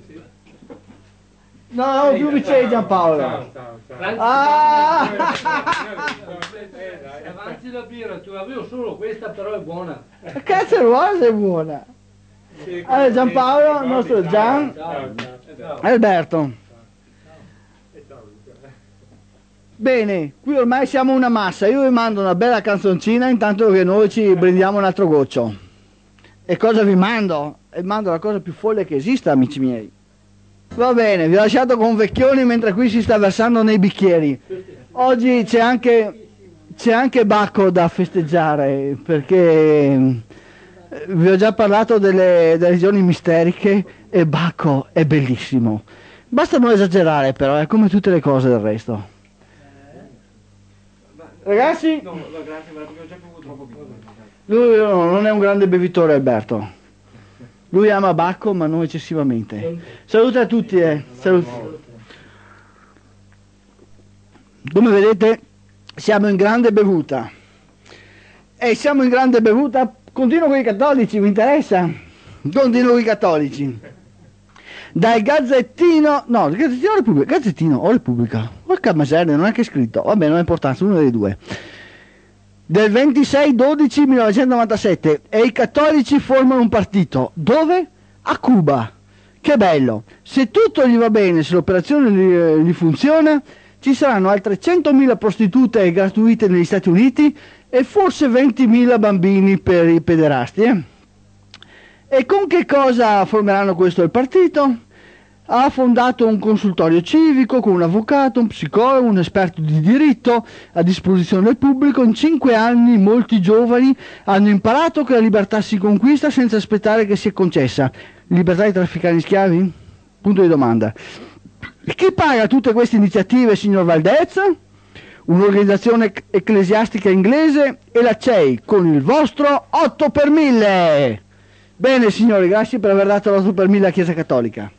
A: No, più bicchieri Giampaolo. Ah!
E: Avanzi la birra, tu avevo solo questa, però è buona.
A: Che cazzo vuoi se è buona? Allora Giampaolo, il nostro Gian, Alberto. Bene, qui ormai siamo una massa, io vi mando una bella canzoncina intanto che noi ci brindiamo un altro goccio. E cosa vi mando? E mando la cosa più folle che esista, amici miei. Va bene, vi ho lasciato con Vecchioni mentre qui si sta versando nei bicchieri. Oggi c'è anche Bacco da festeggiare, perché vi ho già parlato delle regioni misteriche e Bacco è bellissimo. Basta non esagerare però, è come tutte le cose del resto. Ragazzi? No, grazie, ma ho già bevuto troppo. Lui non è un grande bevitore, Alberto. Lui ama Bacco, ma non eccessivamente. Salute a tutti, Salute. Come vedete, siamo in grande bevuta. E siamo in grande bevuta. Continuo con i cattolici, vi interessa? Continuo con i cattolici. Dal Gazzettino, no, il Gazzettino o Repubblica? Gazzettino o Repubblica? Porca miseria, non è che scritto. Vabbè, non ha importanza, uno dei due. Del 26/12/1997 e i cattolici formano un partito. Dove? A Cuba. Che bello. Se tutto gli va bene, se l'operazione gli funziona, ci saranno altre 100.000 prostitute gratuite negli Stati Uniti e forse 20.000 bambini per i pederasti. E con che cosa formeranno questo il partito? Ha fondato un consultorio civico con un avvocato, un psicologo, un esperto di diritto a disposizione del pubblico. In 5 anni molti giovani hanno imparato che la libertà si conquista senza aspettare che sia concessa. Libertà di trafficare in schiavi? Punto di domanda. Chi paga tutte queste iniziative, signor Valdez? Un'organizzazione ecclesiastica inglese e la CEI con il vostro 8 per 1000. Bene signori, grazie per aver dato l'8 per 1000 alla Chiesa Cattolica.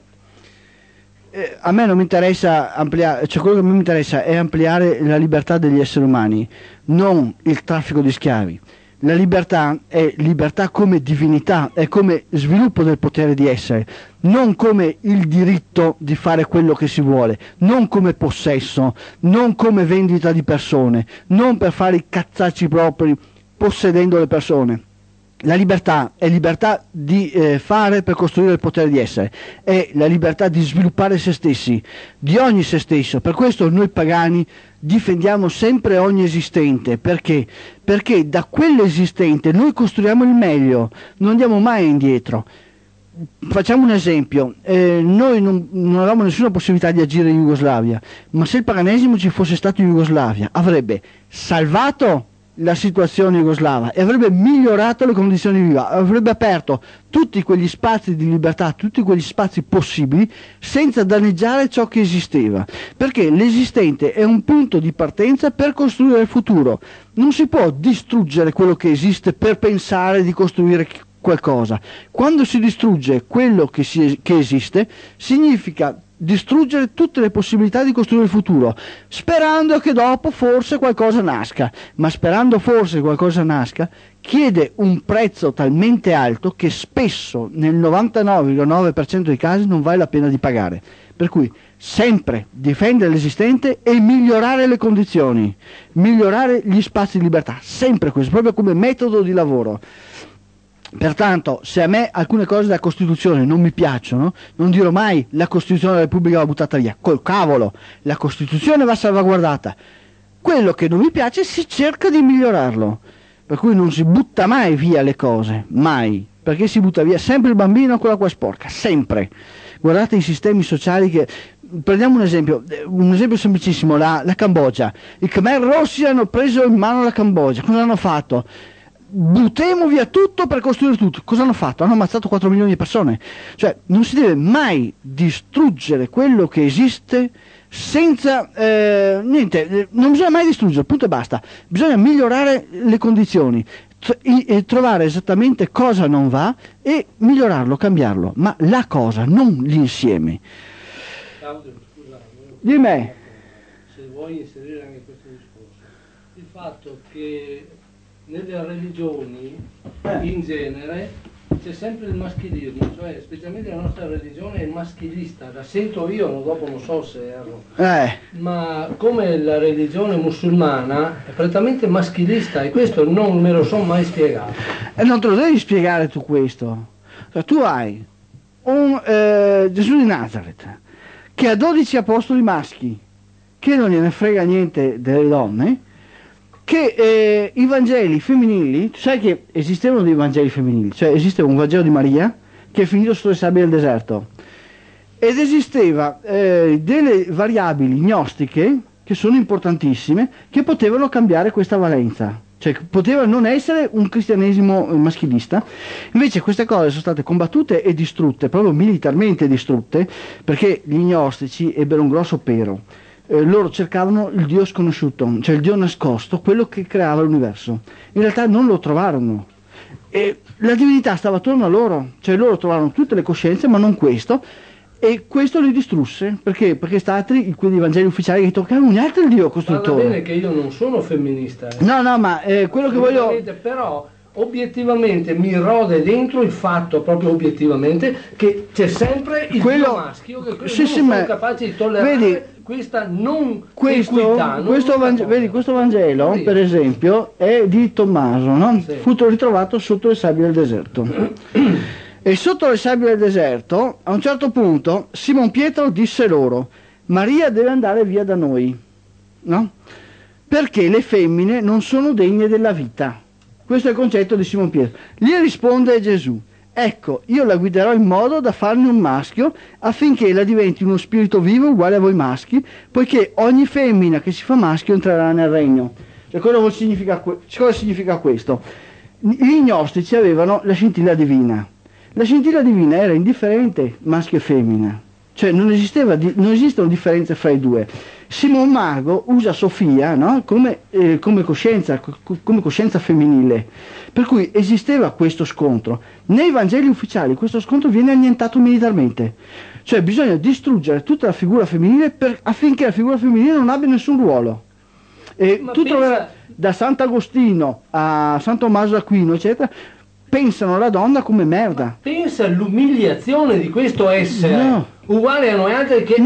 A: A me non mi interessa ampliare, cioè quello che mi interessa è ampliare la libertà degli esseri umani, non il traffico di schiavi. La libertà è libertà come divinità, è come sviluppo del potere di essere, non come il diritto di fare quello che si vuole, non come possesso, non come vendita di persone, non per fare i cazzacci propri possedendo le persone. La libertà è libertà di fare per costruire il potere di essere, è la libertà di sviluppare se stessi, di ogni se stesso. Per questo noi pagani difendiamo sempre ogni esistente. Perché? Perché da quell'esistente noi costruiamo il meglio, non andiamo mai indietro. Facciamo un esempio, noi non avevamo nessuna possibilità di agire in Jugoslavia, ma se il paganesimo ci fosse stato in Jugoslavia avrebbe salvato la situazione jugoslava e avrebbe migliorato le condizioni di vita, avrebbe aperto tutti quegli spazi di libertà, tutti quegli spazi possibili senza danneggiare ciò che esisteva, perché l'esistente è un punto di partenza per costruire il futuro. Non si può distruggere quello che esiste per pensare di costruire qualcosa. Quando si distrugge quello che esiste significa distruggere tutte le possibilità di costruire il futuro, sperando che dopo forse qualcosa nasca, ma sperando forse qualcosa nasca chiede un prezzo talmente alto che spesso nel 99,9% dei casi non vale la pena di pagare. Per cui sempre difendere l'esistente e migliorare le condizioni, migliorare gli spazi di libertà, sempre questo, proprio come metodo di lavoro. Pertanto, se a me alcune cose della Costituzione non mi piacciono, non dirò mai la Costituzione della Repubblica va buttata via. Col cavolo, la Costituzione va salvaguardata. Quello che non mi piace si cerca di migliorarlo. Per cui non si butta mai via le cose, mai. Perché si butta via sempre il bambino con l'acqua sporca, sempre. Guardate i sistemi sociali che... Prendiamo un esempio semplicissimo, la Cambogia. I Khmer Rossi hanno preso in mano la Cambogia. Cosa hanno fatto? Buttiamo via tutto per costruire tutto. Cosa hanno fatto? Hanno ammazzato 4 milioni di persone. Cioè non si deve mai distruggere quello che esiste senza niente, non bisogna mai distruggere, punto e basta. Bisogna migliorare le condizioni e trovare esattamente cosa non va e migliorarlo, cambiarlo, ma la cosa, non l'insieme.
E: Claudio, scusa,
A: Dimmi.
E: se vuoi inserire anche questo discorso, il fatto che nelle religioni in genere c'è sempre il maschilismo, cioè specialmente la nostra religione è maschilista, la sento io, dopo non so se erro, ma come la religione musulmana è prettamente maschilista e questo non me lo sono mai spiegato.
A: E non te lo devi spiegare tu questo, cioè, tu hai un Gesù di Nazareth che ha 12 apostoli maschi, che non gliene frega niente delle donne, che i Vangeli femminili, tu sai che esistevano dei Vangeli femminili, cioè esiste un Vangelo di Maria che è finito sotto le sabbie del deserto ed esisteva delle variabili gnostiche che sono importantissime che potevano cambiare questa valenza, cioè poteva non essere un cristianesimo maschilista. Invece queste cose sono state combattute e distrutte, proprio militarmente distrutte, perché gli gnostici ebbero un grosso pero. Loro cercavano il Dio sconosciuto, cioè il Dio nascosto, quello che creava l'universo. In realtà non lo trovarono e la divinità stava attorno a loro, cioè loro trovarono tutte le coscienze ma non questo, e questo li distrusse. Perché? Perché stati quelli Vangeli ufficiali che toccavano un altro Dio costruttore.
E: Va bene che io non sono femminista.
A: No, ma quello che voglio...
E: Però obiettivamente mi rode dentro il fatto, proprio obiettivamente, che c'è sempre il Dio maschio che non sono capace di tollerare. Vedi, questa non equità.
A: Vedi, questo Vangelo, per esempio, è di Tommaso, no? Sì. Fu ritrovato sotto le sabbie del deserto. E sotto le sabbie del deserto, a un certo punto, Simon Pietro disse loro: Maria deve andare via da noi, no? Perché le femmine non sono degne della vita. Questo è il concetto di Simon Pietro. Gli risponde Gesù: ecco, io la guiderò in modo da farne un maschio affinché la diventi uno spirito vivo uguale a voi maschi, poiché ogni femmina che si fa maschio entrerà nel regno. Cioè, cosa significa questo? Gli gnostici avevano la scintilla divina, La scintilla divina era indifferente maschio e femmina, cioè non esistono differenze fra i due. Simon Mago usa Sofia, no? come coscienza femminile, per cui esisteva questo scontro. Nei Vangeli ufficiali questo scontro viene annientato militarmente, cioè bisogna distruggere tutta la figura femminile affinché la figura femminile non abbia nessun ruolo. E tu troverai da Sant'Agostino a San Tommaso d'Aquino, eccetera, pensano alla donna come merda.
E: Pensa all'umiliazione di questo essere, uguale a noi altri che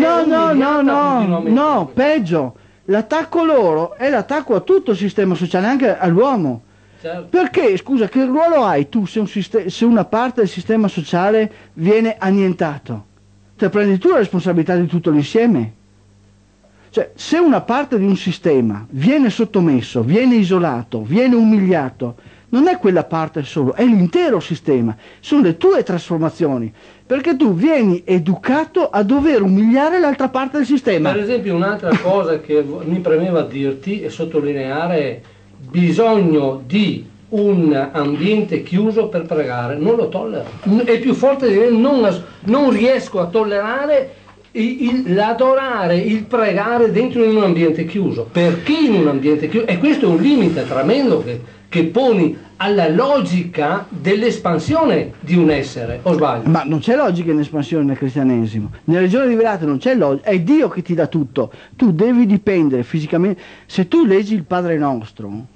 A: no, peggio, l'attacco loro è l'attacco a tutto il sistema sociale, anche all'uomo.
E: Certo.
A: Perché, scusa, che ruolo hai tu se una parte del sistema sociale viene annientato? Cioè prendi tu la responsabilità di tutto l'insieme? Cioè, se una parte di un sistema viene sottomesso, viene isolato, viene umiliato, non è quella parte solo, è l'intero sistema, sono le tue trasformazioni, perché tu vieni educato a dover umiliare l'altra parte del sistema.
E: Per esempio, un'altra cosa che mi premeva dirti e sottolineare: bisogno di un ambiente chiuso per pregare, non lo tollero, è più forte di me, non riesco a tollerare l'adorare, il pregare dentro in un ambiente chiuso. Perché in un ambiente chiuso? E questo è un limite tremendo che poni alla logica dell'espansione di un essere, o sbaglio?
A: Ma non c'è logica in espansione nel cristianesimo, nelle religioni rivelate non c'è logica, è Dio che ti dà tutto, tu devi dipendere fisicamente. Se tu leggi il Padre Nostro,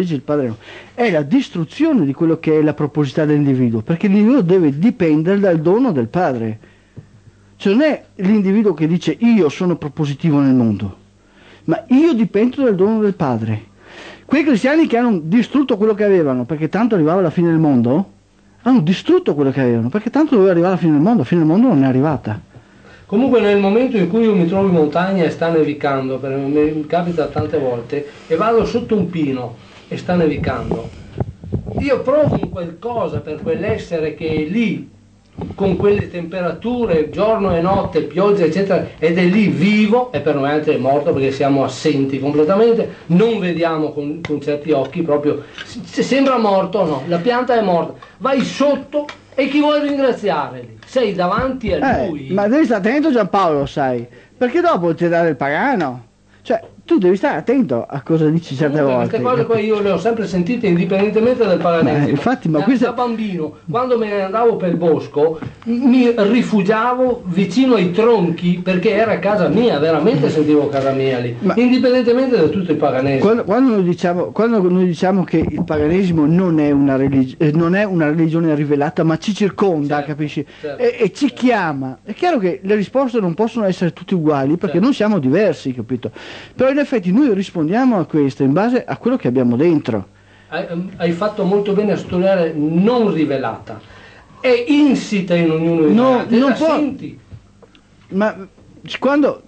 A: è la distruzione di quello che è la proposità dell'individuo, perché l'individuo deve dipendere dal dono del Padre. Cioè non è l'individuo che dice io sono propositivo nel mondo, ma io dipendo dal dono del Padre. Quei cristiani che hanno distrutto quello che avevano perché tanto arrivava la fine del mondo, hanno distrutto quello che avevano perché tanto doveva arrivare la fine del mondo non è arrivata.
E: Comunque nel momento in cui io mi trovo in montagna e sta nevicando, mi capita tante volte, e vado sotto un pino e sta nevicando, io provo un qualcosa per quell'essere che è lì, con quelle temperature, giorno e notte, pioggia eccetera, ed è lì vivo, e per noi altri è morto perché siamo assenti completamente, non vediamo con certi occhi, proprio sembra morto, no, la pianta è morta, vai sotto e chi vuoi ringraziare lì? Sei davanti a lui.
A: Ma devi stare attento, Giampaolo, sai, perché dopo ti dà il pagano, cioè tu devi stare attento a cosa dici certe volte.
E: Queste cose qua io le ho sempre sentite indipendentemente dal paganesimo.
A: Infatti,
E: Da bambino, quando me ne andavo per il bosco, mi rifugiavo vicino ai tronchi perché era casa mia, veramente sentivo casa mia lì, indipendentemente da tutto il paganesimo.
A: Quando noi diciamo che il paganesimo non è una religione rivelata, ma ci circonda, certo, capisci?
E: Certo,
A: e ci chiama. È chiaro che le risposte non possono essere tutte uguali perché non siamo diversi, capito? Però in effetti noi rispondiamo a questo in base a quello che abbiamo dentro.
E: Hai fatto molto bene a sottolineare non rivelata, è insita in ognuno di noi,
A: non può, senti. Ma quando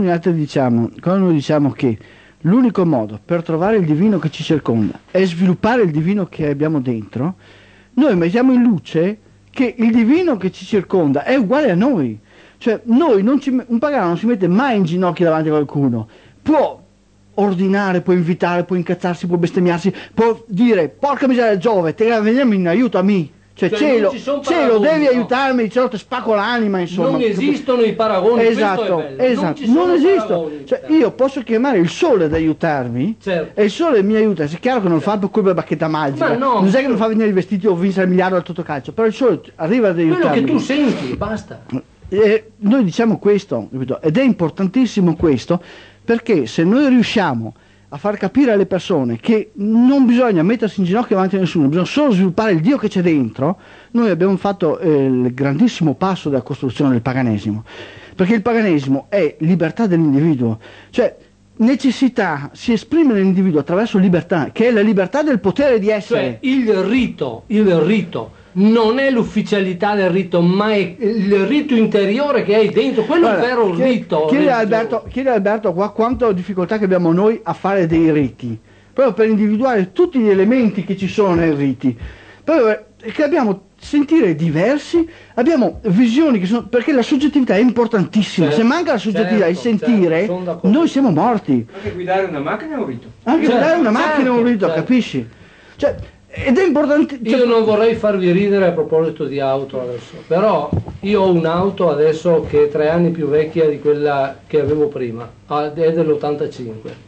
A: noi diciamo che l'unico modo per trovare il divino che ci circonda è sviluppare il divino che abbiamo dentro, noi mettiamo in luce che il divino che ci circonda è uguale a noi. Cioè un pagano non si mette mai in ginocchio davanti a qualcuno, può ordinare, può invitare, può incazzarsi, può bestemmiarsi, può dire porca miseria Giove, te la veniamo in aiuto a me, cioè cielo devi aiutarmi, cielo ti spacco l'anima, insomma.
E: Non esistono i paragoni,
A: esatto, non esistono, cioè io posso chiamare il sole ad aiutarmi,
E: certo,
A: e il sole mi aiuta, è chiaro che non fa per quella bacchetta magica, non è che non fa venire i vestiti o vincere il miliardo al Totocalcio, però il sole arriva ad aiutarmi.
E: Quello che tu senti, basta.
A: Noi diciamo questo, ed è importantissimo questo, perché se noi riusciamo a far capire alle persone che non bisogna mettersi in ginocchio davanti a nessuno, bisogna solo sviluppare il Dio che c'è dentro, noi abbiamo fatto il grandissimo passo della costruzione del paganesimo, perché il paganesimo è libertà dell'individuo, cioè necessità si esprime nell'individuo attraverso libertà, che è la libertà del potere di essere.
E: Cioè il rito non è l'ufficialità del rito, ma è il rito interiore che hai dentro, quello è il vero rito.
A: Chiedi a Alberto qua quanta difficoltà che abbiamo noi a fare dei riti, proprio per individuare tutti gli elementi che ci sono nei riti, che abbiamo sentire diversi, abbiamo visioni che sono, perché la soggettività è importantissima, se manca la soggettività, il sentire, noi siamo morti.
F: Anche guidare una macchina è un rito.
A: Guidare una macchina è un rito, capisci? Cioè, Ed è importante.
E: Io non vorrei farvi ridere a proposito di auto adesso, però io ho un'auto adesso che è 3 anni più vecchia di quella che avevo prima, è dell'85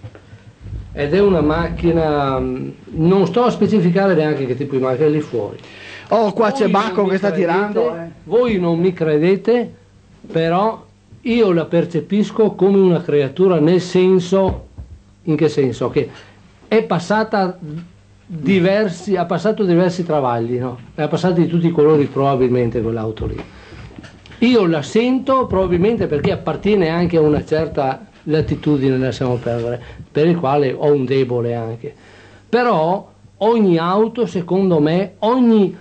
E: ed è una macchina, non sto a specificare neanche che tipo di macchina, è lì fuori.
A: Oh, qua c'è Bacco che sta tirando.
E: Voi non mi credete, però io la percepisco come una creatura, nel senso, in che senso? Che è passata ha passato diversi travagli, no? Ha passato di tutti i colori probabilmente quell'auto lì. Io la sento probabilmente perché appartiene anche a una certa latitudine, lasciamo perdere, per il quale ho un debole anche. Però ogni auto, secondo me, ogni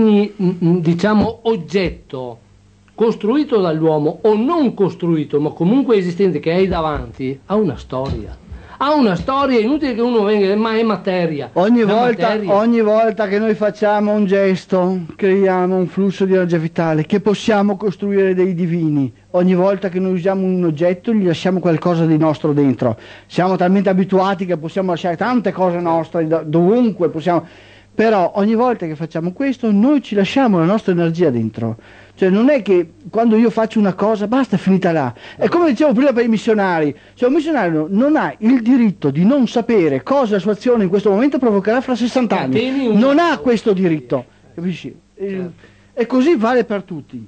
E: diciamo oggetto costruito dall'uomo o non costruito, ma comunque esistente, che hai davanti, ha una storia. Ha una storia, inutile che uno venga, ma è materia.
A: Ogni volta che noi facciamo un gesto, creiamo un flusso di energia vitale, che possiamo costruire dei divini. Ogni volta che noi usiamo un oggetto gli lasciamo qualcosa di nostro dentro. Siamo talmente abituati che possiamo lasciare tante cose nostre dovunque possiamo. Però ogni volta che facciamo questo noi ci lasciamo la nostra energia dentro. Cioè non è che quando io faccio una cosa basta, è finita là. È come dicevo prima per i missionari. Cioè un missionario non ha il diritto di non sapere cosa la sua azione in questo momento provocherà fra 60 anni. Non ha questo diritto. Capisci? E così vale per tutti.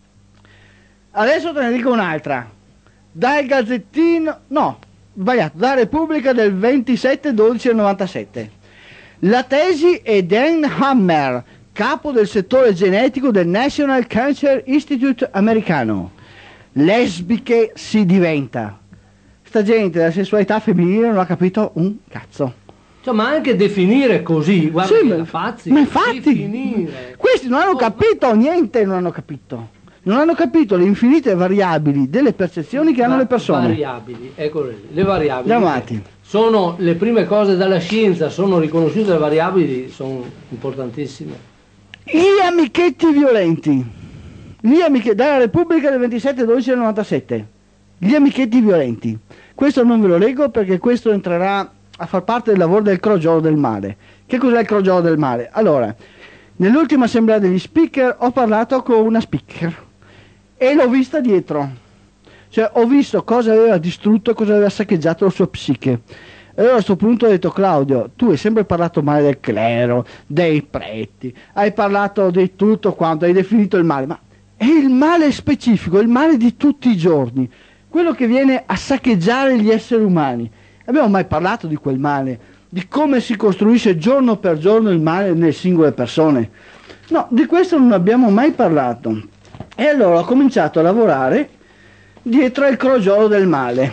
A: Adesso te ne dico un'altra. Dal Gazzettino, no, sbagliato, da Repubblica del 27/12/97. La tesi è Dan Hammer, capo del settore genetico del National Cancer Institute americano. Lesbiche si diventa. Sta gente della sessualità femminile non ha capito un cazzo.
E: Cioè, ma anche definire così, guarda,
A: sì,
E: ma
A: infatti
E: definire.
A: Questi non hanno capito niente, non hanno capito. Non hanno capito le infinite variabili delle percezioni che hanno le persone.
E: Variabili, eccole lì, le variabili.
A: Andiamo avanti.
E: Sono le prime cose dalla scienza, sono riconosciute le variabili, sono importantissime.
A: Gli amichetti violenti. Dalla Repubblica del 27/12/97. Gli amichetti violenti. Questo non ve lo leggo perché questo entrerà a far parte del lavoro del crogiolo del male. Che cos'è il crogiolo del male? Allora, nell'ultima assemblea degli speaker ho parlato con una speaker e l'ho vista dietro. Cioè ho visto cosa aveva distrutto, cosa aveva saccheggiato la sua psiche. E allora a questo punto ho detto: Claudio, tu hai sempre parlato male del clero, dei preti, hai parlato di tutto quanto, hai definito il male, ma è il male specifico, il male di tutti i giorni, quello che viene a saccheggiare gli esseri umani. Abbiamo mai parlato di quel male, di come si costruisce giorno per giorno il male nelle singole persone? No, di questo non abbiamo mai parlato. E allora ho cominciato a lavorare dietro al crogiolo del male.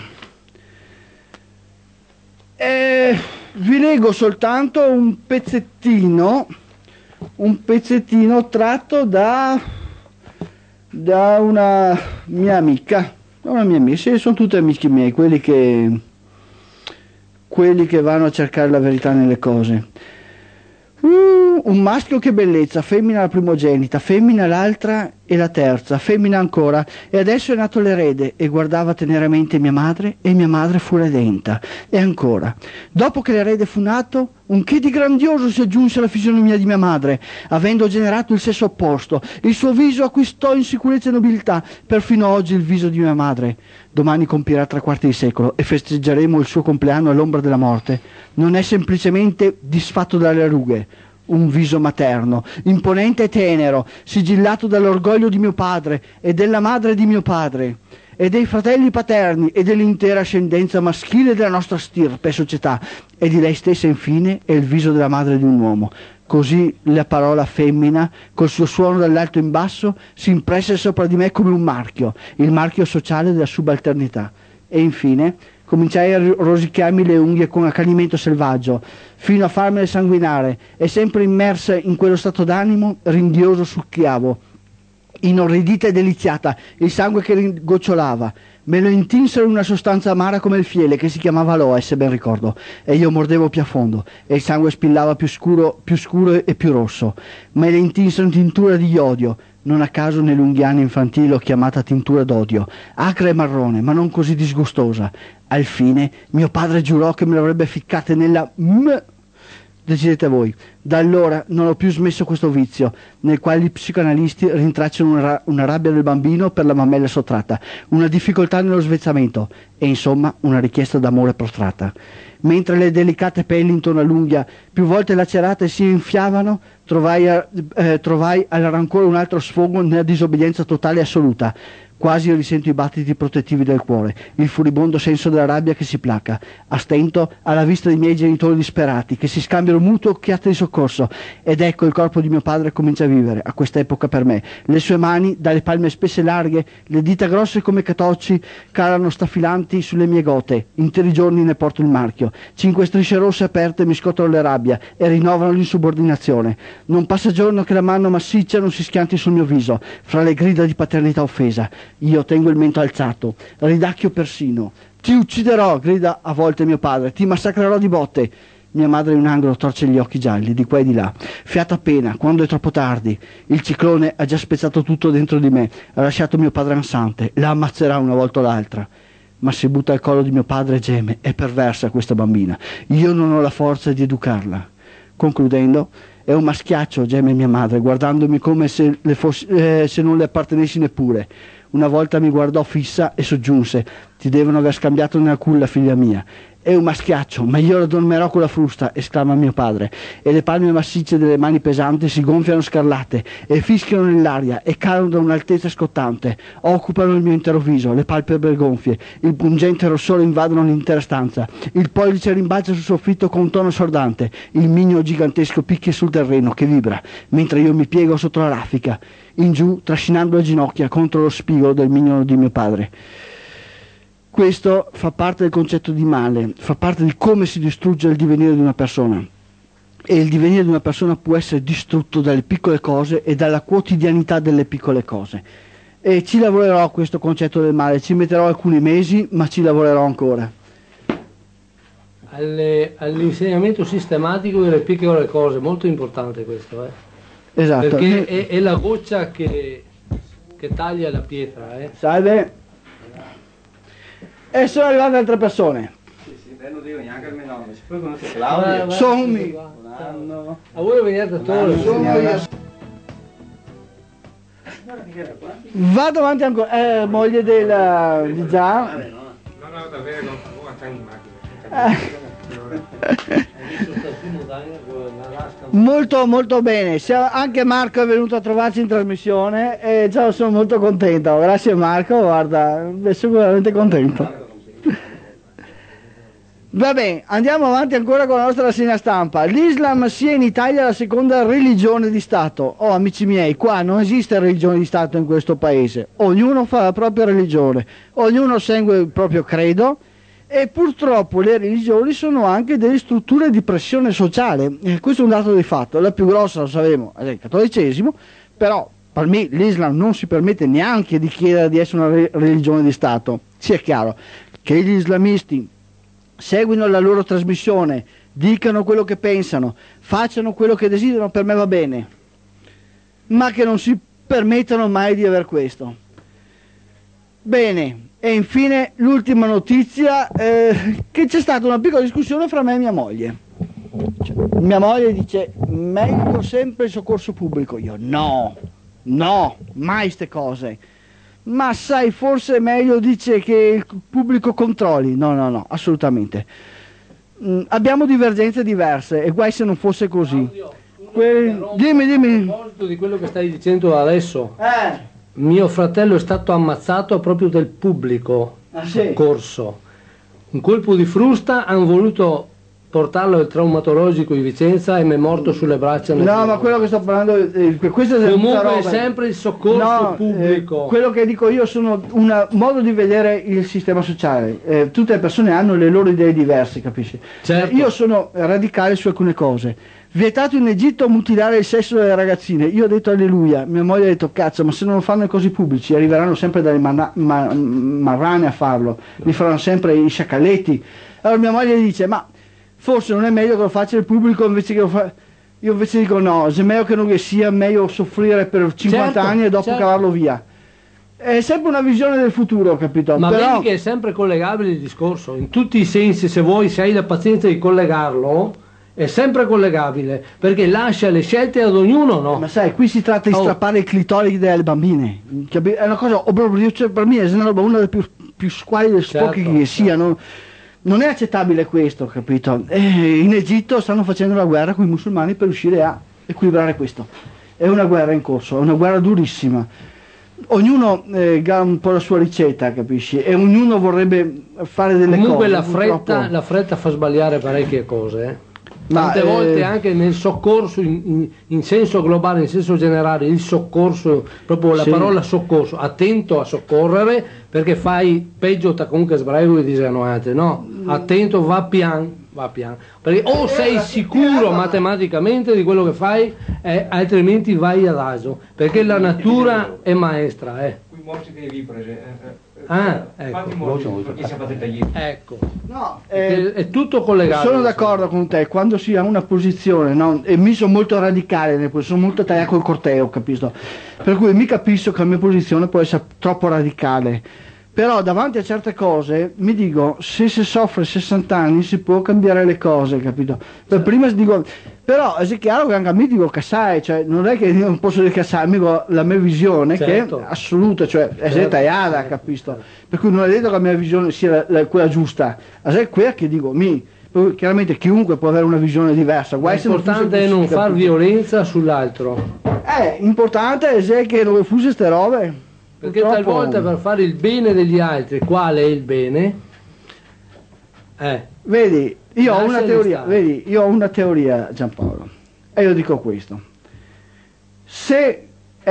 A: Vi leggo soltanto un pezzettino tratto da una mia amica. Sì, sono tutti amici miei, quelli che vanno a cercare la verità nelle cose. Un maschio che bellezza, femmina la primogenita, femmina l'altra e la terza, femmina ancora, e adesso è nato l'erede, e guardava teneramente mia madre, e mia madre fu redenta. E ancora, dopo che l'erede fu nato, un che di grandioso si aggiunse alla fisionomia di mia madre, avendo generato il sesso opposto, il suo viso acquistò in sicurezza e nobiltà, perfino oggi il viso di mia madre. Domani compirà 3/4 di secolo e festeggeremo il suo compleanno all'ombra della morte. Non è semplicemente disfatto dalle rughe, un viso materno, imponente e tenero, sigillato dall'orgoglio di mio padre e della madre di mio padre e dei fratelli paterni e dell'intera ascendenza maschile della nostra stirpe e società, e di lei stessa infine è il viso della madre di un uomo. Così la parola femmina, col suo suono dall'alto in basso, si impresse sopra di me come un marchio, il marchio sociale della subalternità. E infine cominciai a rosicchiarmi le unghie con accanimento selvaggio, fino a farmele sanguinare, e sempre immersa in quello stato d'animo, rindioso succhiavo, inorridita e deliziata, il sangue che gocciolava. Me lo intinsero in una sostanza amara come il fiele, che si chiamava aloe, se ben ricordo, e io mordevo più a fondo, e il sangue spillava più scuro e più rosso. Me le intinsero in tintura di iodio, non a caso nell'unghiana infantile l'ho chiamata tintura d'odio, acre e marrone, ma non così disgustosa. Al fine mio padre giurò che me l'avrebbe ficcata nella decidete voi. Da allora non ho più smesso questo vizio, nel quale gli psicoanalisti rintracciano una rabbia del bambino per la mammella sottratta, una difficoltà nello svezzamento e insomma una richiesta d'amore prostratta. Mentre le delicate pelli intorno all'unghia, più volte lacerate, si infiavano, trovai al rancore un altro sfogo nella disobbedienza totale e assoluta. Quasi risento i battiti protettivi del cuore, il furibondo senso della rabbia che si placa, a stento alla vista dei miei genitori disperati, che si scambiano mutuo occhiate di soccorso, ed ecco il corpo di mio padre comincia a vivere, a quest'epoca per me. Le sue mani, dalle palme spesse e larghe, le dita grosse come catocci, calano stafilanti sulle mie gote, interi giorni ne porto il marchio, 5 strisce rosse aperte mi scottano le rabbia e rinnovano l'insubordinazione. Non passa giorno che la mano massiccia non si schianti sul mio viso, fra le grida di paternità offesa. Io tengo il mento alzato, ridacchio persino. Ti ucciderò, grida a volte mio padre, ti massacrerò di botte. Mia madre in un angolo torce gli occhi gialli, di qua e di là. Fiata appena, quando è troppo tardi. Il ciclone ha già spezzato tutto dentro di me, ha lasciato mio padre ansante, la ammazzerà una volta o l'altra. Ma si butta al collo di mio padre e geme, è perversa questa bambina. Io non ho la forza di educarla. Concludendo, è un maschiaccio, geme mia madre, guardandomi come se non le appartenessi neppure. Una volta mi guardò fissa e soggiunse: ti devono aver scambiato nella culla, figlia mia. È un maschiaccio, ma io la dormirò con la frusta, esclama mio padre, e le palme massicce delle mani pesanti si gonfiano scarlatte e fischiano nell'aria e calano da un'altezza scottante, occupano il mio intero viso, le palpebre gonfie, il pungente rossore invadono l'intera stanza, il pollice rimbalza sul soffitto con un tono sordante, il mignolo gigantesco picchia sul terreno che vibra, mentre io mi piego sotto la raffica, in giù trascinando le ginocchia contro lo spigolo del mignolo di mio padre. Questo fa parte del concetto di male, fa parte di come si distrugge il divenire di una persona. E il divenire di una persona può essere distrutto dalle piccole cose e dalla quotidianità delle piccole cose. E ci lavorerò a questo concetto del male, ci metterò alcuni mesi, ma ci lavorerò ancora.
E: All'insegnamento sistematico delle piccole cose, molto importante questo.
A: Esatto.
E: Perché è la goccia che taglia la pietra.
A: Salve. E sono arrivate altre persone.
F: Sì, non dico neanche il mio nome. Si può conoscere Claudio?
A: Sono
E: un anno. A voi venite a Torre.
A: Vado avanti ancora. Moglie di già.
F: No, davvero, non sta in macchina.
A: Molto molto bene, anche Marco è venuto a trovarci in trasmissione e già sono molto contento. Grazie Marco, guarda, sono veramente contento. Va bene, andiamo avanti ancora con la nostra rassegna stampa. L'Islam sia in Italia la seconda religione di Stato. Oh amici miei, qua non esiste religione di Stato in questo paese, ognuno fa la propria religione, ognuno segue il proprio credo. E purtroppo le religioni sono anche delle strutture di pressione sociale, questo è un dato di fatto. La più grossa, lo sappiamo, è il cattolicesimo, però per me l'Islam non si permette neanche di chiedere di essere una religione di Stato. Sia chiaro che gli islamisti seguino la loro trasmissione, dicano quello che pensano, facciano quello che desiderano, per me va bene, ma che non si permettano mai di aver questo. Bene. E infine l'ultima notizia, che c'è stata una piccola discussione fra me e mia moglie. Mia moglie dice meglio sempre il soccorso pubblico. Io no, mai ste cose. Ma sai, forse è meglio, dice, che il pubblico controlli. No, assolutamente. Abbiamo divergenze diverse e guai se non fosse così. Dimmi.
E: A proposito di quello che stai dicendo adesso. Mio fratello è stato ammazzato proprio del pubblico soccorso. Un colpo di frusta, hanno voluto portarlo al traumatologico di Vicenza e mi è morto sulle braccia.
A: No, ma quello che sto parlando, questo è
E: comunque è sempre il soccorso pubblico.
A: Quello che dico io sono un modo di vedere il sistema sociale. Tutte le persone hanno le loro idee diverse, capisci?
E: Certo.
A: Io sono radicale su alcune cose. Vietato in Egitto mutilare il sesso delle ragazzine. Io ho detto alleluia, mia moglie ha detto cazzo, ma se non lo fanno in cosi pubblici arriveranno sempre dalle marrane a farlo, li faranno sempre i sciacalletti. Allora mia moglie dice ma forse non è meglio che lo faccia il pubblico invece che lo fa. Io invece dico no, se è meglio che non sia, meglio soffrire per 50 anni e dopo cavarlo via. È sempre una visione del futuro, capito?
E: Ma
A: però...
E: vedi che è sempre collegabile il discorso, in tutti i sensi, se vuoi, se hai la pazienza di collegarlo, è sempre collegabile, perché lascia le scelte ad ognuno, no?
A: Ma sai, qui si tratta di strappare i clitoridi delle bambine, è una cosa, cioè, per me è una delle più squalide sfocche che siano. Non è accettabile questo, capito? In Egitto stanno facendo la guerra con i musulmani per riuscire a equilibrare questo. È una guerra in corso, è una guerra durissima. Ognuno ha un po' la sua ricetta, capisci? E ognuno vorrebbe fare delle
E: Comunque
A: cose.
E: Comunque la fretta fa sbagliare parecchie cose, Tante volte anche nel soccorso in senso globale, in senso generale, il soccorso, proprio la parola soccorso, attento a soccorrere perché fai peggio comunque sbraigo e disanuante, no? Attento, va pian, perché o sei sicuro matematicamente di quello che fai, altrimenti vai adagio, perché la natura è maestra.
F: Qui morsi che riprese.
E: Ecco. No, è tutto collegato.
A: Sono d'accordo con te, quando si ha una posizione, no? E mi sono molto radicale, sono molto tagliato col corteo, capisco? Per cui mi capisco che la mia posizione può essere troppo radicale. Però davanti a certe cose mi dico, se si soffre 60 anni si può cambiare le cose, capito? Prima dico, però è chiaro che anche a me dico cassai, cioè non è che io non posso dire cassai, dico la mia visione che è assoluta, cioè è tagliata, capisco? Per cui non è detto che la mia visione sia quella giusta, è quella che dico, chiaramente chiunque può avere una visione diversa.
E: L'importante è non far violenza sull'altro.
A: Importante è che non fuse ste robe.
E: Perché talvolta per fare il bene degli altri, quale è il bene?
A: Vedi, io ho una teoria, Giampaolo, e io dico questo: se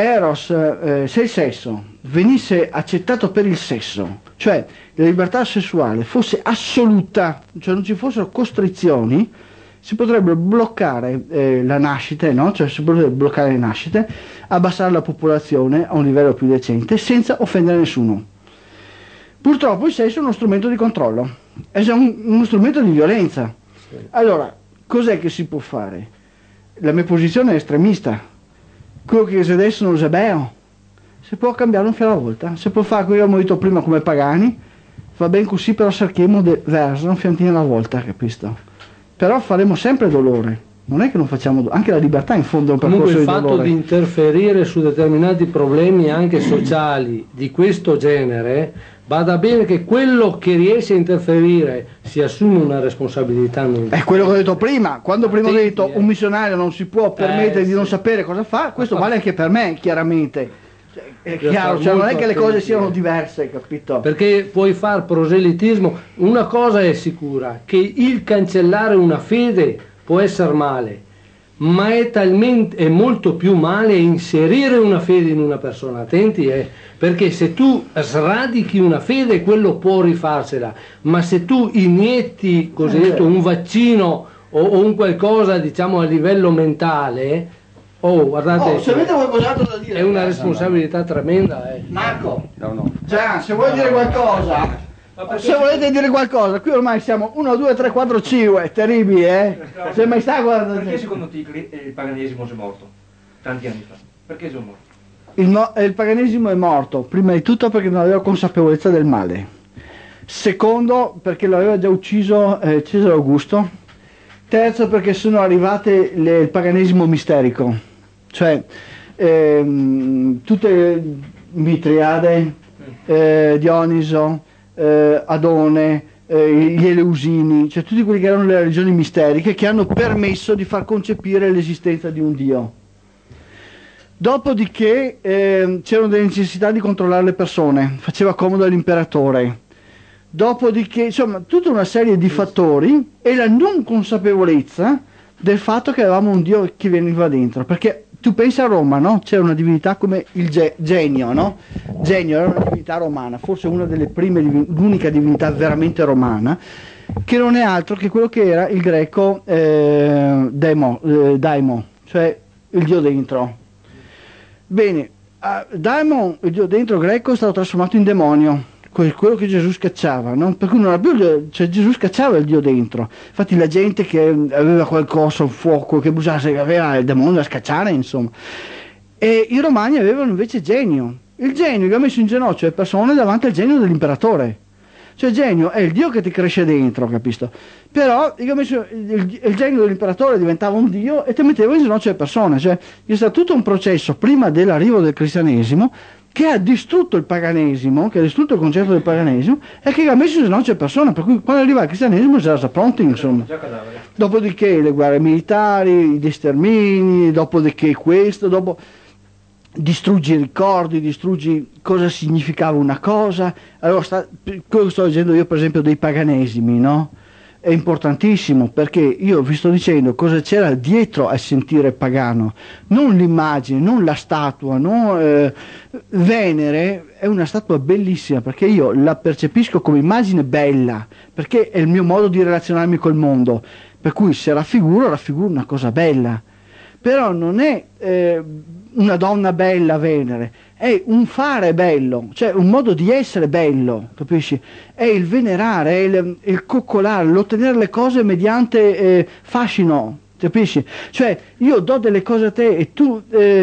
A: il sesso venisse accettato per il sesso, cioè la libertà sessuale fosse assoluta, cioè non ci fossero costrizioni, si potrebbe bloccare la nascita, no? Cioè si potrebbe bloccare le nascite, abbassare la popolazione a un livello più decente senza offendere nessuno. Purtroppo il sesso è uno strumento di controllo, è uno strumento di violenza. Sì. Allora, cos'è che si può fare? La mia posizione è estremista. Quello che adesso non è bello, si può cambiare un fiore alla volta, si può fare come abbiamo detto prima come pagani, va bene così, però cerchiamo di verso un fiantino alla volta, capisco? Però faremo sempre dolore, non è che non facciamo anche la libertà in fondo è un percorso di dolore.
E: Comunque il fatto di interferire su determinati problemi anche sociali di questo genere, vada bene che quello che riesce a interferire si assume una responsabilità.
A: È quello che ho detto prima, quando prima ho detto un missionario non si può permettere di non sapere cosa fa, questo vale anche per me, chiaramente. È chiaro, cioè non è che le cose siano diverse, capito?
E: Perché puoi far proselitismo, una cosa è sicura, che il cancellare una fede può essere male, ma è molto più male inserire una fede in una persona, attenti, perché se tu sradichi una fede quello può rifarsela, ma se tu inietti cosiddetto un vaccino o un qualcosa diciamo a livello mentale, guardate,
A: se avete qualcos'altro da dire,
E: è una responsabilità tremenda.
A: Marco, cioè, se vuoi dire qualcosa, se volete dire qualcosa, qui ormai siamo 1, 2, 3, 4, 5, terribili, Se mai sta guardando.
F: Perché secondo te il paganesimo è morto tanti anni fa? Perché sono morto?
A: Il paganesimo è morto, prima di tutto perché non aveva consapevolezza del male, secondo perché l'aveva già ucciso Cesare Augusto, terzo perché sono arrivate il paganesimo misterico. Cioè tutte Mitriade, Dioniso, Adone, gli Eleusini, cioè tutti quelli che erano le religioni misteriche che hanno permesso di far concepire l'esistenza di un Dio. Dopodiché c'erano delle necessità di controllare le persone, faceva comodo all'imperatore. Dopodiché, insomma, tutta una serie di fattori e la non consapevolezza del fatto che avevamo un Dio che veniva dentro, perché tu pensi a Roma, no? C'era una divinità come il Genio, no? Genio era una divinità romana, forse una delle prime, l'unica divinità veramente romana, che non è altro che quello che era il greco Daimon, cioè il Dio dentro. Bene, Daimon, il Dio dentro greco, è stato trasformato in demonio, quello che Gesù scacciava, no? Per cui non era più cioè Gesù scacciava il Dio dentro. Infatti la gente che aveva qualcosa, un fuoco, che aveva il demonio da scacciare, insomma. E i romani avevano invece Genio. Il Genio che ha messo in ginocchio le persone davanti al genio dell'imperatore. Cioè il genio è il Dio che ti cresce dentro, capisco? Però io ho messo il genio dell'imperatore diventava un Dio e ti metteva in ginocchio le persone, cioè è stato tutto un processo prima dell'arrivo del cristianesimo che ha distrutto il paganesimo, che ha distrutto il concetto del paganesimo e che ha messo in ginocchio le persone, per cui quando arriva il cristianesimo si era già pronti, insomma. Dopodiché le guerre militari, gli stermini, dopodiché questo, dopo distruggi i ricordi, distruggi cosa significava una cosa. Allora quello che sto dicendo io per esempio dei paganesimi, no? È importantissimo perché io vi sto dicendo cosa c'era dietro al sentire pagano, non l'immagine, non la statua, non, Venere è una statua bellissima perché io la percepisco come immagine bella, perché è il mio modo di relazionarmi col mondo, per cui se raffiguro una cosa bella, però non è una donna bella Venere, è un fare bello, cioè un modo di essere bello, capisci? È il venerare, è il coccolare, l'ottenere le cose mediante fascino, capisci? Cioè io do delle cose a te e tu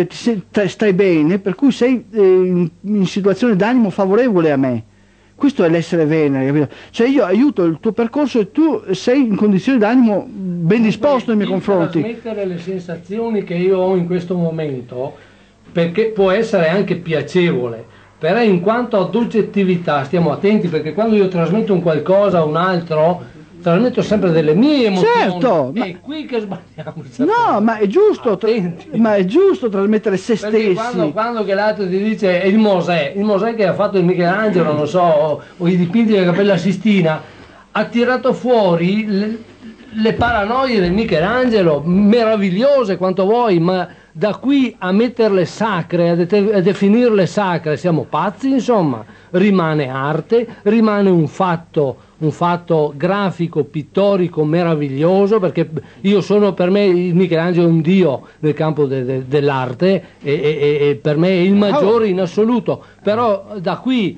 A: stai bene, per cui sei in situazione d'animo favorevole a me. Questo è l'essere Venere, capito? Cioè io aiuto il tuo percorso e tu sei in condizioni d'animo ben disposto nei miei confronti.
E: Trasmettere le sensazioni che io ho in questo momento, perché può essere anche piacevole, però in quanto ad oggettività stiamo attenti, perché quando io trasmetto un qualcosa a un altro, trasmetto sempre delle mie emozioni.
A: Certo,
E: è qui che sbagliamo.
A: No, ma è giusto, ma è giusto trasmettere se
E: perché
A: stessi.
E: Quando che l'altro ti dice il Mosè che ha fatto il Michelangelo, non so, o i dipinti della Cappella Sistina, ha tirato fuori le paranoie del Michelangelo, meravigliose quanto vuoi, ma da qui a metterle sacre, a definirle sacre, siamo pazzi, insomma. Rimane arte, rimane un fatto grafico, pittorico, meraviglioso, perché per me il Michelangelo è un dio nel campo dell'arte e per me è il maggiore in assoluto, però da qui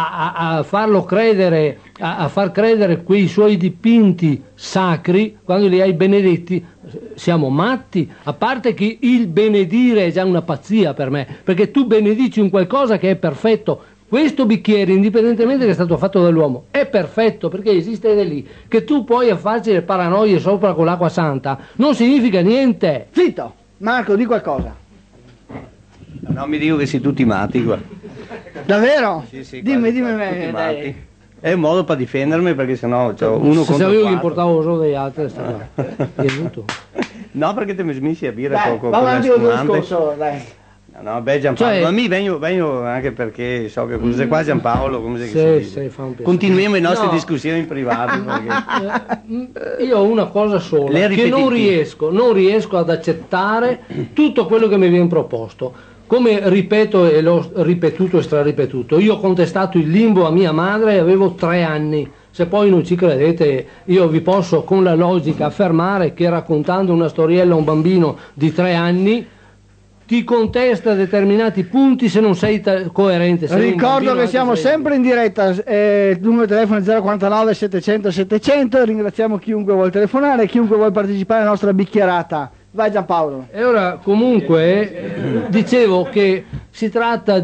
E: a farlo credere, a far credere quei suoi dipinti sacri, quando li hai benedetti, siamo matti, a parte che il benedire è già una pazzia per me, perché tu benedici un qualcosa che è perfetto. Questo bicchiere, indipendentemente che è stato fatto dall'uomo, è perfetto perché esiste ed è lì. Che tu poi farci le paranoie sopra con l'acqua santa non significa niente.
A: Zitto, Marco, di qualcosa.
G: No, mi dico che siete tutti matti qua.
A: Davvero?
G: Sì,
A: dimmi
G: me, dai. È un modo per difendermi perché sennò c'ho uno contro
E: sapevo che
G: importavo
E: solo degli altri,
G: no, perché te mi smissi a dire
A: poco. Va avanti con il discorso, dai.
G: No, beh Giampaolo, ma mi vengo anche perché so che cos'è qua Giampaolo, come si dice. Continuiamo le nostre discussioni private. Perché...
E: Io ho una cosa sola, che non riesco ad accettare tutto quello che mi viene proposto. Come ripeto e l'ho ripetuto e straripetuto, io ho contestato il limbo a mia madre e avevo 3 anni. Se poi non ci credete, io vi posso con la logica affermare che raccontando una storiella a un bambino di 3 anni ti contesta determinati punti se non sei coerente.
A: Ricordo che siamo sempre in diretta, il numero di telefono è 049 700 700, ringraziamo chiunque vuole telefonare, chiunque vuole partecipare alla nostra bicchierata. Vai Giampaolo.
E: E ora comunque dicevo che si tratta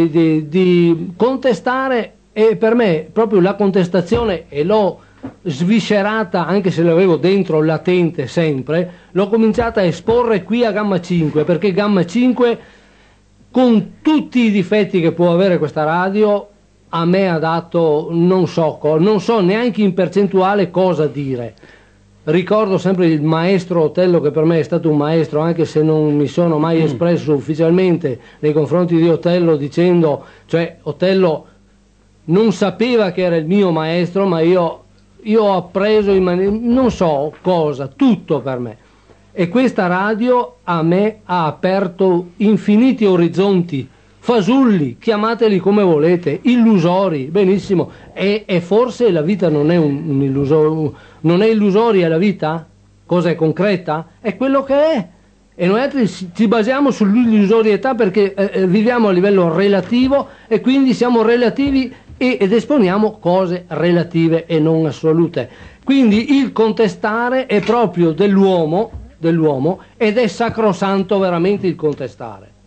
E: di contestare, e per me proprio la contestazione, e l'ho sviscerata anche se l'avevo dentro latente sempre, l'ho cominciata a esporre qui a Gamma 5, perché Gamma 5, con tutti i difetti che può avere questa radio, a me ha dato non so neanche in percentuale cosa dire. Ricordo sempre il maestro Otello, che per me è stato un maestro, anche se non mi sono mai espresso ufficialmente nei confronti di Otello dicendo, cioè Otello non sapeva che era il mio maestro, ma io ho appreso in non so cosa, tutto per me. E questa radio a me ha aperto infiniti orizzonti, fasulli, chiamateli come volete, illusori, benissimo. E forse la vita non è un non è illusoria la vita? Cosa è concreta? È quello che è. E noi altri ci basiamo sull'illusorietà perché viviamo a livello relativo e quindi siamo relativi ed esponiamo cose relative e non assolute. Quindi il contestare è proprio dell'uomo ed è sacrosanto veramente il contestare.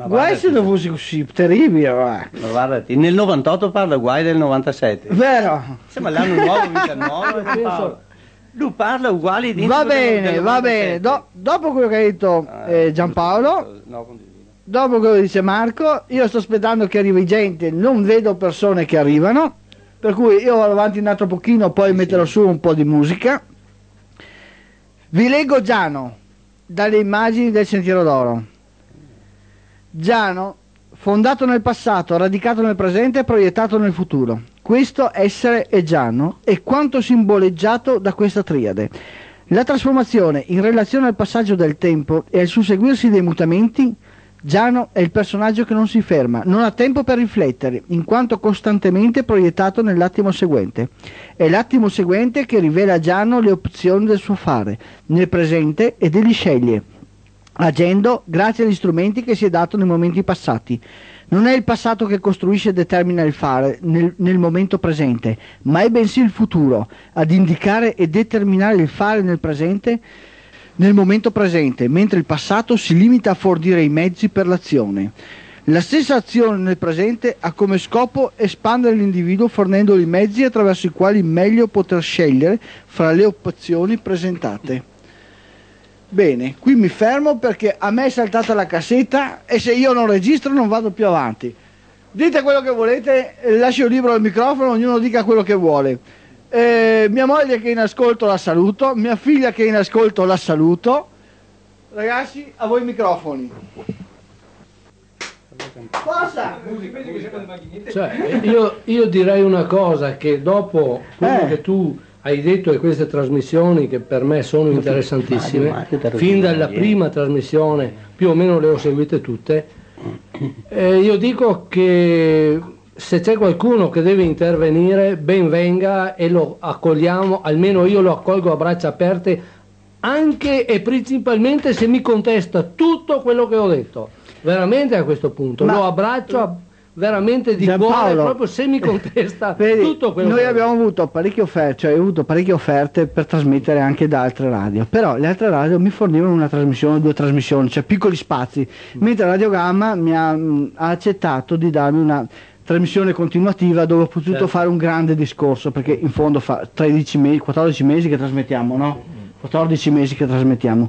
A: Guai se lo fossi così, terribile.
G: Ma guardati, nel 98 parla Guai del 97.
A: Vero?
G: Sembra l'anno nuovo, vita nuova. Lui parla uguali di...
A: Va bene. Dopo quello che ha detto Giampaolo, dopo quello che dice Marco, io sto aspettando che arrivi gente, non vedo persone che arrivano, per cui io vado avanti un altro pochino, poi metterò su un po' di musica. Vi leggo Giano, dalle immagini del Sentiero d'Oro. Giano, fondato nel passato, radicato nel presente e proiettato nel futuro. Questo essere è Giano e quanto simboleggiato da questa triade. La trasformazione in relazione al passaggio del tempo e al susseguirsi dei mutamenti. Giano è il personaggio che non si ferma, non ha tempo per riflettere, in quanto costantemente proiettato nell'attimo seguente. È l'attimo seguente che rivela a Giano le opzioni del suo fare, nel presente, ed egli sceglie, agendo grazie agli strumenti che si è dato nei momenti passati. Non è il passato che costruisce e determina il fare nel momento presente, ma è bensì il futuro ad indicare e determinare il fare nel presente, nel momento presente, mentre il passato si limita a fornire i mezzi per l'azione. La stessa azione nel presente ha come scopo espandere l'individuo fornendogli i mezzi attraverso i quali meglio poter scegliere fra le opzioni presentate. Bene, qui mi fermo perché a me è saltata la cassetta e se io non registro non vado più avanti. Dite quello che volete, lascio libero il microfono, ognuno dica quello che vuole. Mia moglie che è in ascolto la saluto, mia figlia che è in ascolto la saluto. Ragazzi, a voi i microfoni. Cosa?
E: Cioè, io direi una cosa, che dopo quello che tu hai detto e queste trasmissioni che per me sono interessantissime, fin dalla prima trasmissione più o meno le ho seguite tutte, io dico che se c'è qualcuno che deve intervenire, ben venga e lo accogliamo, almeno io lo accolgo a braccia aperte, anche e principalmente se mi contesta tutto quello che ho detto, veramente a questo punto lo abbraccio veramente di cuore, proprio se mi contesta tutto quello
A: noi abbiamo avuto parecchie offerte, cioè ho avuto parecchie offerte per trasmettere anche da altre radio, però le altre radio mi fornivano una trasmissione, 2 trasmissioni, cioè piccoli spazi, mentre Radio Gamma mi ha accettato di darmi una trasmissione continuativa dove ho potuto fare un grande discorso, perché in fondo fa 14 mesi che trasmettiamo, no? 14 mesi che trasmettiamo.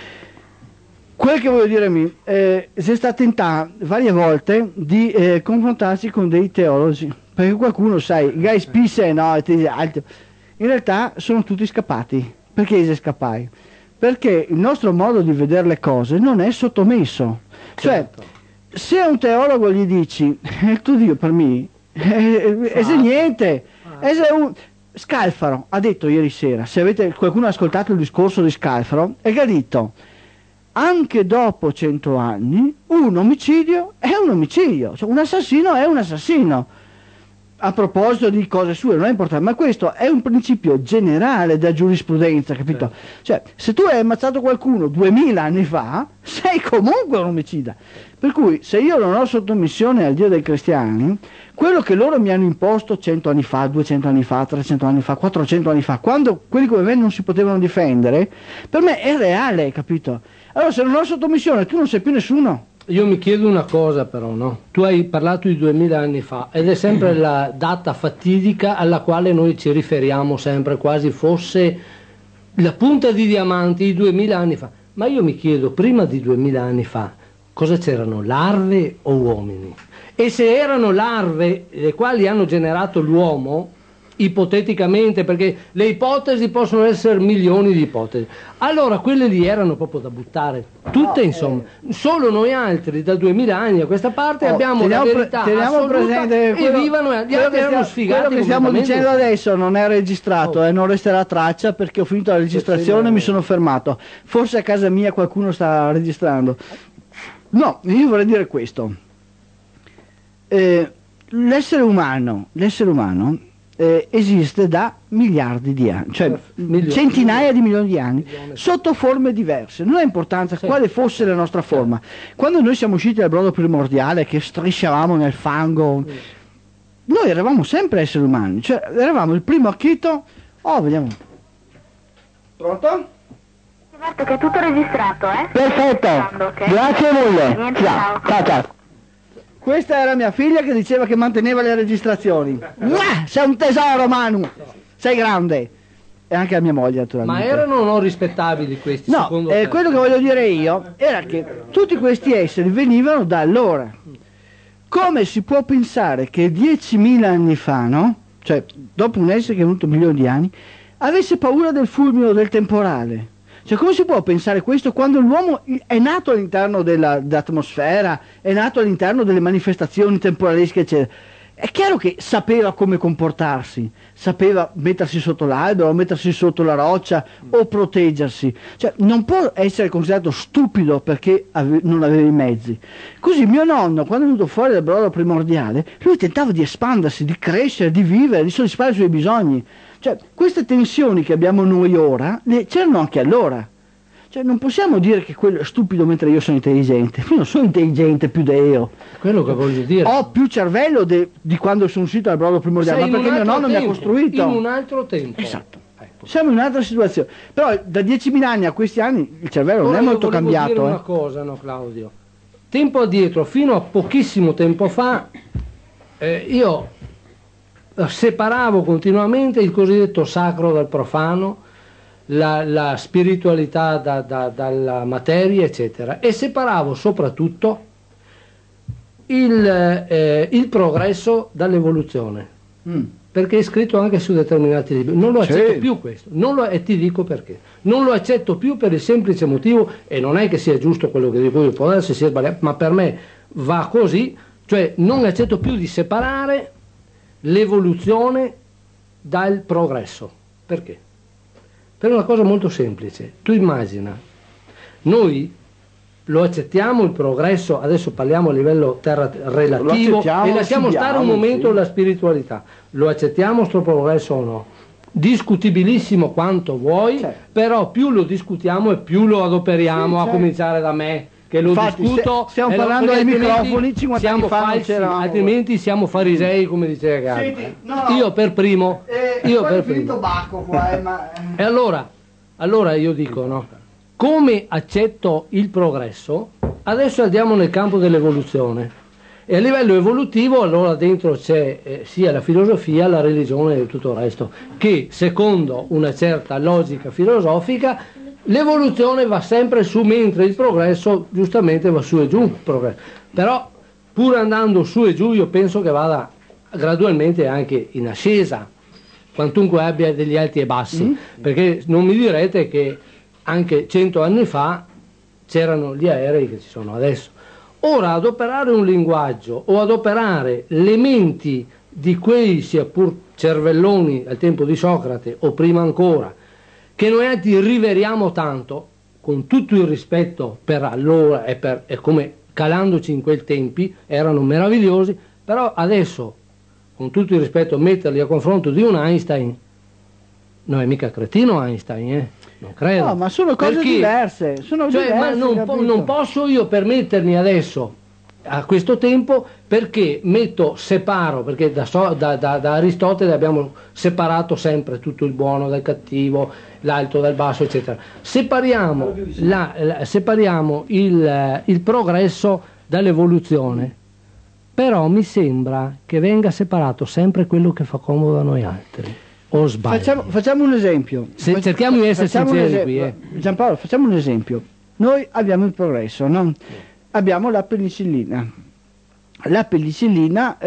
A: Quel che voglio dirmi, si sta tentando varie volte di confrontarsi con dei teologi, perché qualcuno, sai, guys pisse, no, in realtà sono tutti scappati. Perché si scappai? Perché il nostro modo di vedere le cose non è sottomesso. Cioè, se a un teologo gli dici, il tuo Dio per me, è niente, Scalfaro ha detto ieri sera, se qualcuno ha ascoltato il discorso di Scalfaro, è che ha detto, anche dopo 100 anni un omicidio è un omicidio, cioè un assassino è un assassino. A proposito di cose sue non è importante, ma questo è un principio generale della giurisprudenza, capito? Cioè, se tu hai ammazzato qualcuno 2000 anni fa, sei comunque un omicida. Per cui, se io non ho sottomissione al Dio dei cristiani, quello che loro mi hanno imposto 100 anni fa, 200 anni fa, 300 anni fa, 400 anni fa, quando quelli come me non si potevano difendere, per me è reale, capito? Allora, se non ho sottomissione, tu non sei più nessuno.
E: Io mi chiedo una cosa però, no? Tu hai parlato di 2000 anni fa ed è sempre la data fatidica alla quale noi ci riferiamo sempre, quasi fosse la punta di diamanti di 2000 anni fa. Ma io mi chiedo, prima di 2000 anni fa, cosa c'erano, larve o uomini? E se erano larve le quali hanno generato l'uomo, ipoteticamente, perché le ipotesi possono essere milioni di ipotesi, allora quelle lì erano proprio da buttare tutte, insomma. Solo noi altri da 2000 anni a questa parte abbiamo la verità assoluta e vivono, gli altri erano sfigati.
A: Quello che stiamo dicendo adesso non è registrato, non resterà traccia, perché ho finito la registrazione e mi sono fermato. Forse a casa mia qualcuno sta registrando. No, io vorrei dire questo. L'essere umano esiste da miliardi di anni, cioè centinaia di milioni di anni, sotto forme diverse. Non ha importanza quale fosse la nostra forma. Quando noi siamo usciti dal brodo primordiale, che strisciavamo nel fango, noi eravamo sempre esseri umani, cioè eravamo il primo acchito. Oh, vediamo. Pronto?
H: Certo che è tutto registrato, eh?
A: Perfetto,
H: Okay.
A: Grazie mille.
H: Niente,
A: Ciao, ciao, ciao. Questa era mia figlia che diceva che manteneva le registrazioni. Sei un tesoro, Manu, sei grande. E anche la mia moglie, naturalmente.
E: Ma erano o no rispettabili questi?
A: No,
E: secondo te?
A: quello che voglio dire io era che tutti questi esseri venivano da allora. Come si può pensare che 10.000 anni fa, no? Cioè, dopo un essere che è venuto milioni di anni, avesse paura del fulmine o del temporale? Cioè, come si può pensare questo quando l'uomo è nato all'interno dell'atmosfera, è nato all'interno delle manifestazioni temporalesche, eccetera? È chiaro che sapeva come comportarsi, sapeva mettersi sotto l'albero, mettersi sotto la roccia o proteggersi. Cioè, non può essere considerato stupido perché non aveva i mezzi. Così mio nonno, quando è venuto fuori dal brodo primordiale, lui tentava di espandersi, di crescere, di vivere, di soddisfare i suoi bisogni. Cioè, queste tensioni che abbiamo noi ora, c'erano anche allora. Cioè, non possiamo dire che quello è stupido mentre io sono intelligente. Io non sono intelligente più di io.
E: Quello che voglio dire.
A: Ho più cervello di quando sono uscito dal brodo primordiale, ma perché mio nonno mi ha costruito.
E: In un altro tempo.
A: Esatto. Siamo in un'altra situazione. Però da 10.000 anni a questi anni il cervello non è molto cambiato.
E: Dire una cosa, no, Claudio? Tempo addietro, fino a pochissimo tempo fa, io separavo continuamente il cosiddetto sacro dal profano, la spiritualità dalla materia, eccetera, e separavo soprattutto il progresso dall'evoluzione, perché è scritto anche su determinati libri. Non lo accetto più questo, e ti dico perché. Non lo accetto più per il semplice motivo, e non è che sia giusto quello che dico io, può darsi sia sbagliato, ma per me va così, cioè non accetto più di separare l'evoluzione dal progresso. Perché? Per una cosa molto semplice. Tu immagina, noi lo accettiamo il progresso, adesso parliamo a livello terra relativo e lasciamo stare un momento la spiritualità. Lo accettiamo sto progresso o no? Discutibilissimo quanto vuoi, però più lo discutiamo e più lo adoperiamo, a cominciare da me, che lo discuto.
A: Stiamo parlando ai microfoni, 50 anni fa
E: falsi, altrimenti siamo farisei, come diceva Gabri. Io per primo.
A: Bacco qua,
E: E allora io dico, no? Come accetto il progresso, adesso andiamo nel campo dell'evoluzione. E a livello evolutivo allora dentro c'è sia la filosofia, la religione e tutto il resto, che secondo una certa logica filosofica l'evoluzione va sempre su, mentre il progresso giustamente va su e giù. Però pur andando su e giù io penso che vada gradualmente anche in ascesa, quantunque abbia degli alti e bassi, perché non mi direte che anche 100 anni fa c'erano gli aerei che ci sono adesso. Ora adoperare un linguaggio o adoperare le menti di quei sia pur cervelloni al tempo di Socrate o prima ancora, che noi altri riveriamo tanto, con tutto il rispetto per allora e come calandoci in quei tempi erano meravigliosi, però adesso, con tutto il rispetto, metterli a confronto di un Einstein, non è mica cretino Einstein, non credo.
A: No, ma sono cose diverse.
E: Ma non posso io permettermi adesso, a questo tempo, perché separo, perché da Aristotele abbiamo separato sempre tutto il buono dal cattivo, l'alto dal basso, eccetera. Separiamo il progresso dall'evoluzione, però mi sembra che venga separato sempre quello che fa comodo a noi altri. O sbaglio?
A: Facciamo un esempio.
E: Cerchiamo di essere sinceri qui.
A: Giampaolo, facciamo un esempio. Noi abbiamo il progresso, no? Abbiamo la penicillina. La penicillina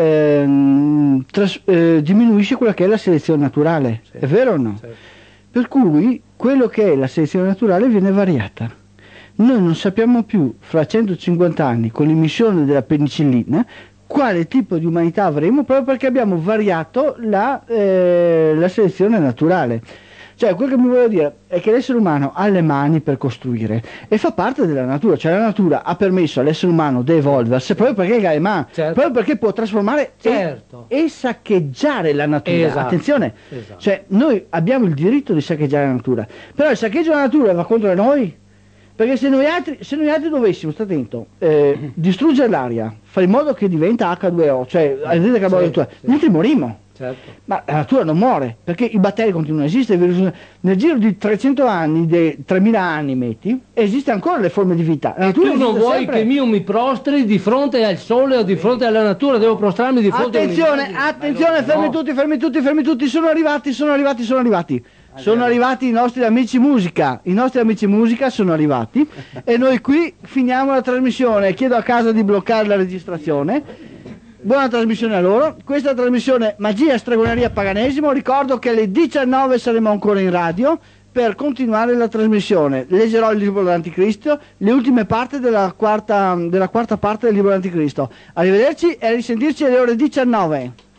A: diminuisce quella che è la selezione naturale, è vero o no? Certo. Per cui quello che è la selezione naturale viene variata. Noi non sappiamo più, fra 150 anni, con l'immissione della penicillina, quale tipo di umanità avremo, proprio perché abbiamo variato la selezione naturale. Cioè, quello che mi voglio dire è che l'essere umano ha le mani per costruire e fa parte della natura, cioè la natura ha permesso all'essere umano di evolversi proprio perché ha le mani, proprio perché può trasformare e saccheggiare la natura. Esatto. Attenzione, cioè noi abbiamo il diritto di saccheggiare la natura, però il saccheggio della natura va contro noi. Perché se noi altri dovessimo, sta attento, distruggere l'aria, fare in modo che diventa H2O, cioè anidride carbonica, noi altri morimmo.
E: Certo.
A: Ma la natura non muore, perché i batteri continuano a esistere. Nel giro di 300 anni, 3000 anni metti, esiste ancora le forme di vita. La natura
E: tu non vuoi
A: sempre.
E: che io mi prostri di fronte al sole o di fronte alla natura, devo prostrarmi di fronte
A: attenzione, fermi tutti, sono arrivati. Sono arrivati i nostri amici musica sono arrivati e noi qui finiamo la trasmissione. Chiedo a casa di bloccare la registrazione. Buona trasmissione a loro. Questa trasmissione Magia, Stregoneria, Paganesimo. Ricordo che alle 19 saremo ancora in radio per continuare la trasmissione. Leggerò il libro dell'Anticristo, le ultime parti della quarta parte del libro dell'Anticristo. Arrivederci e a risentirci alle ore 19.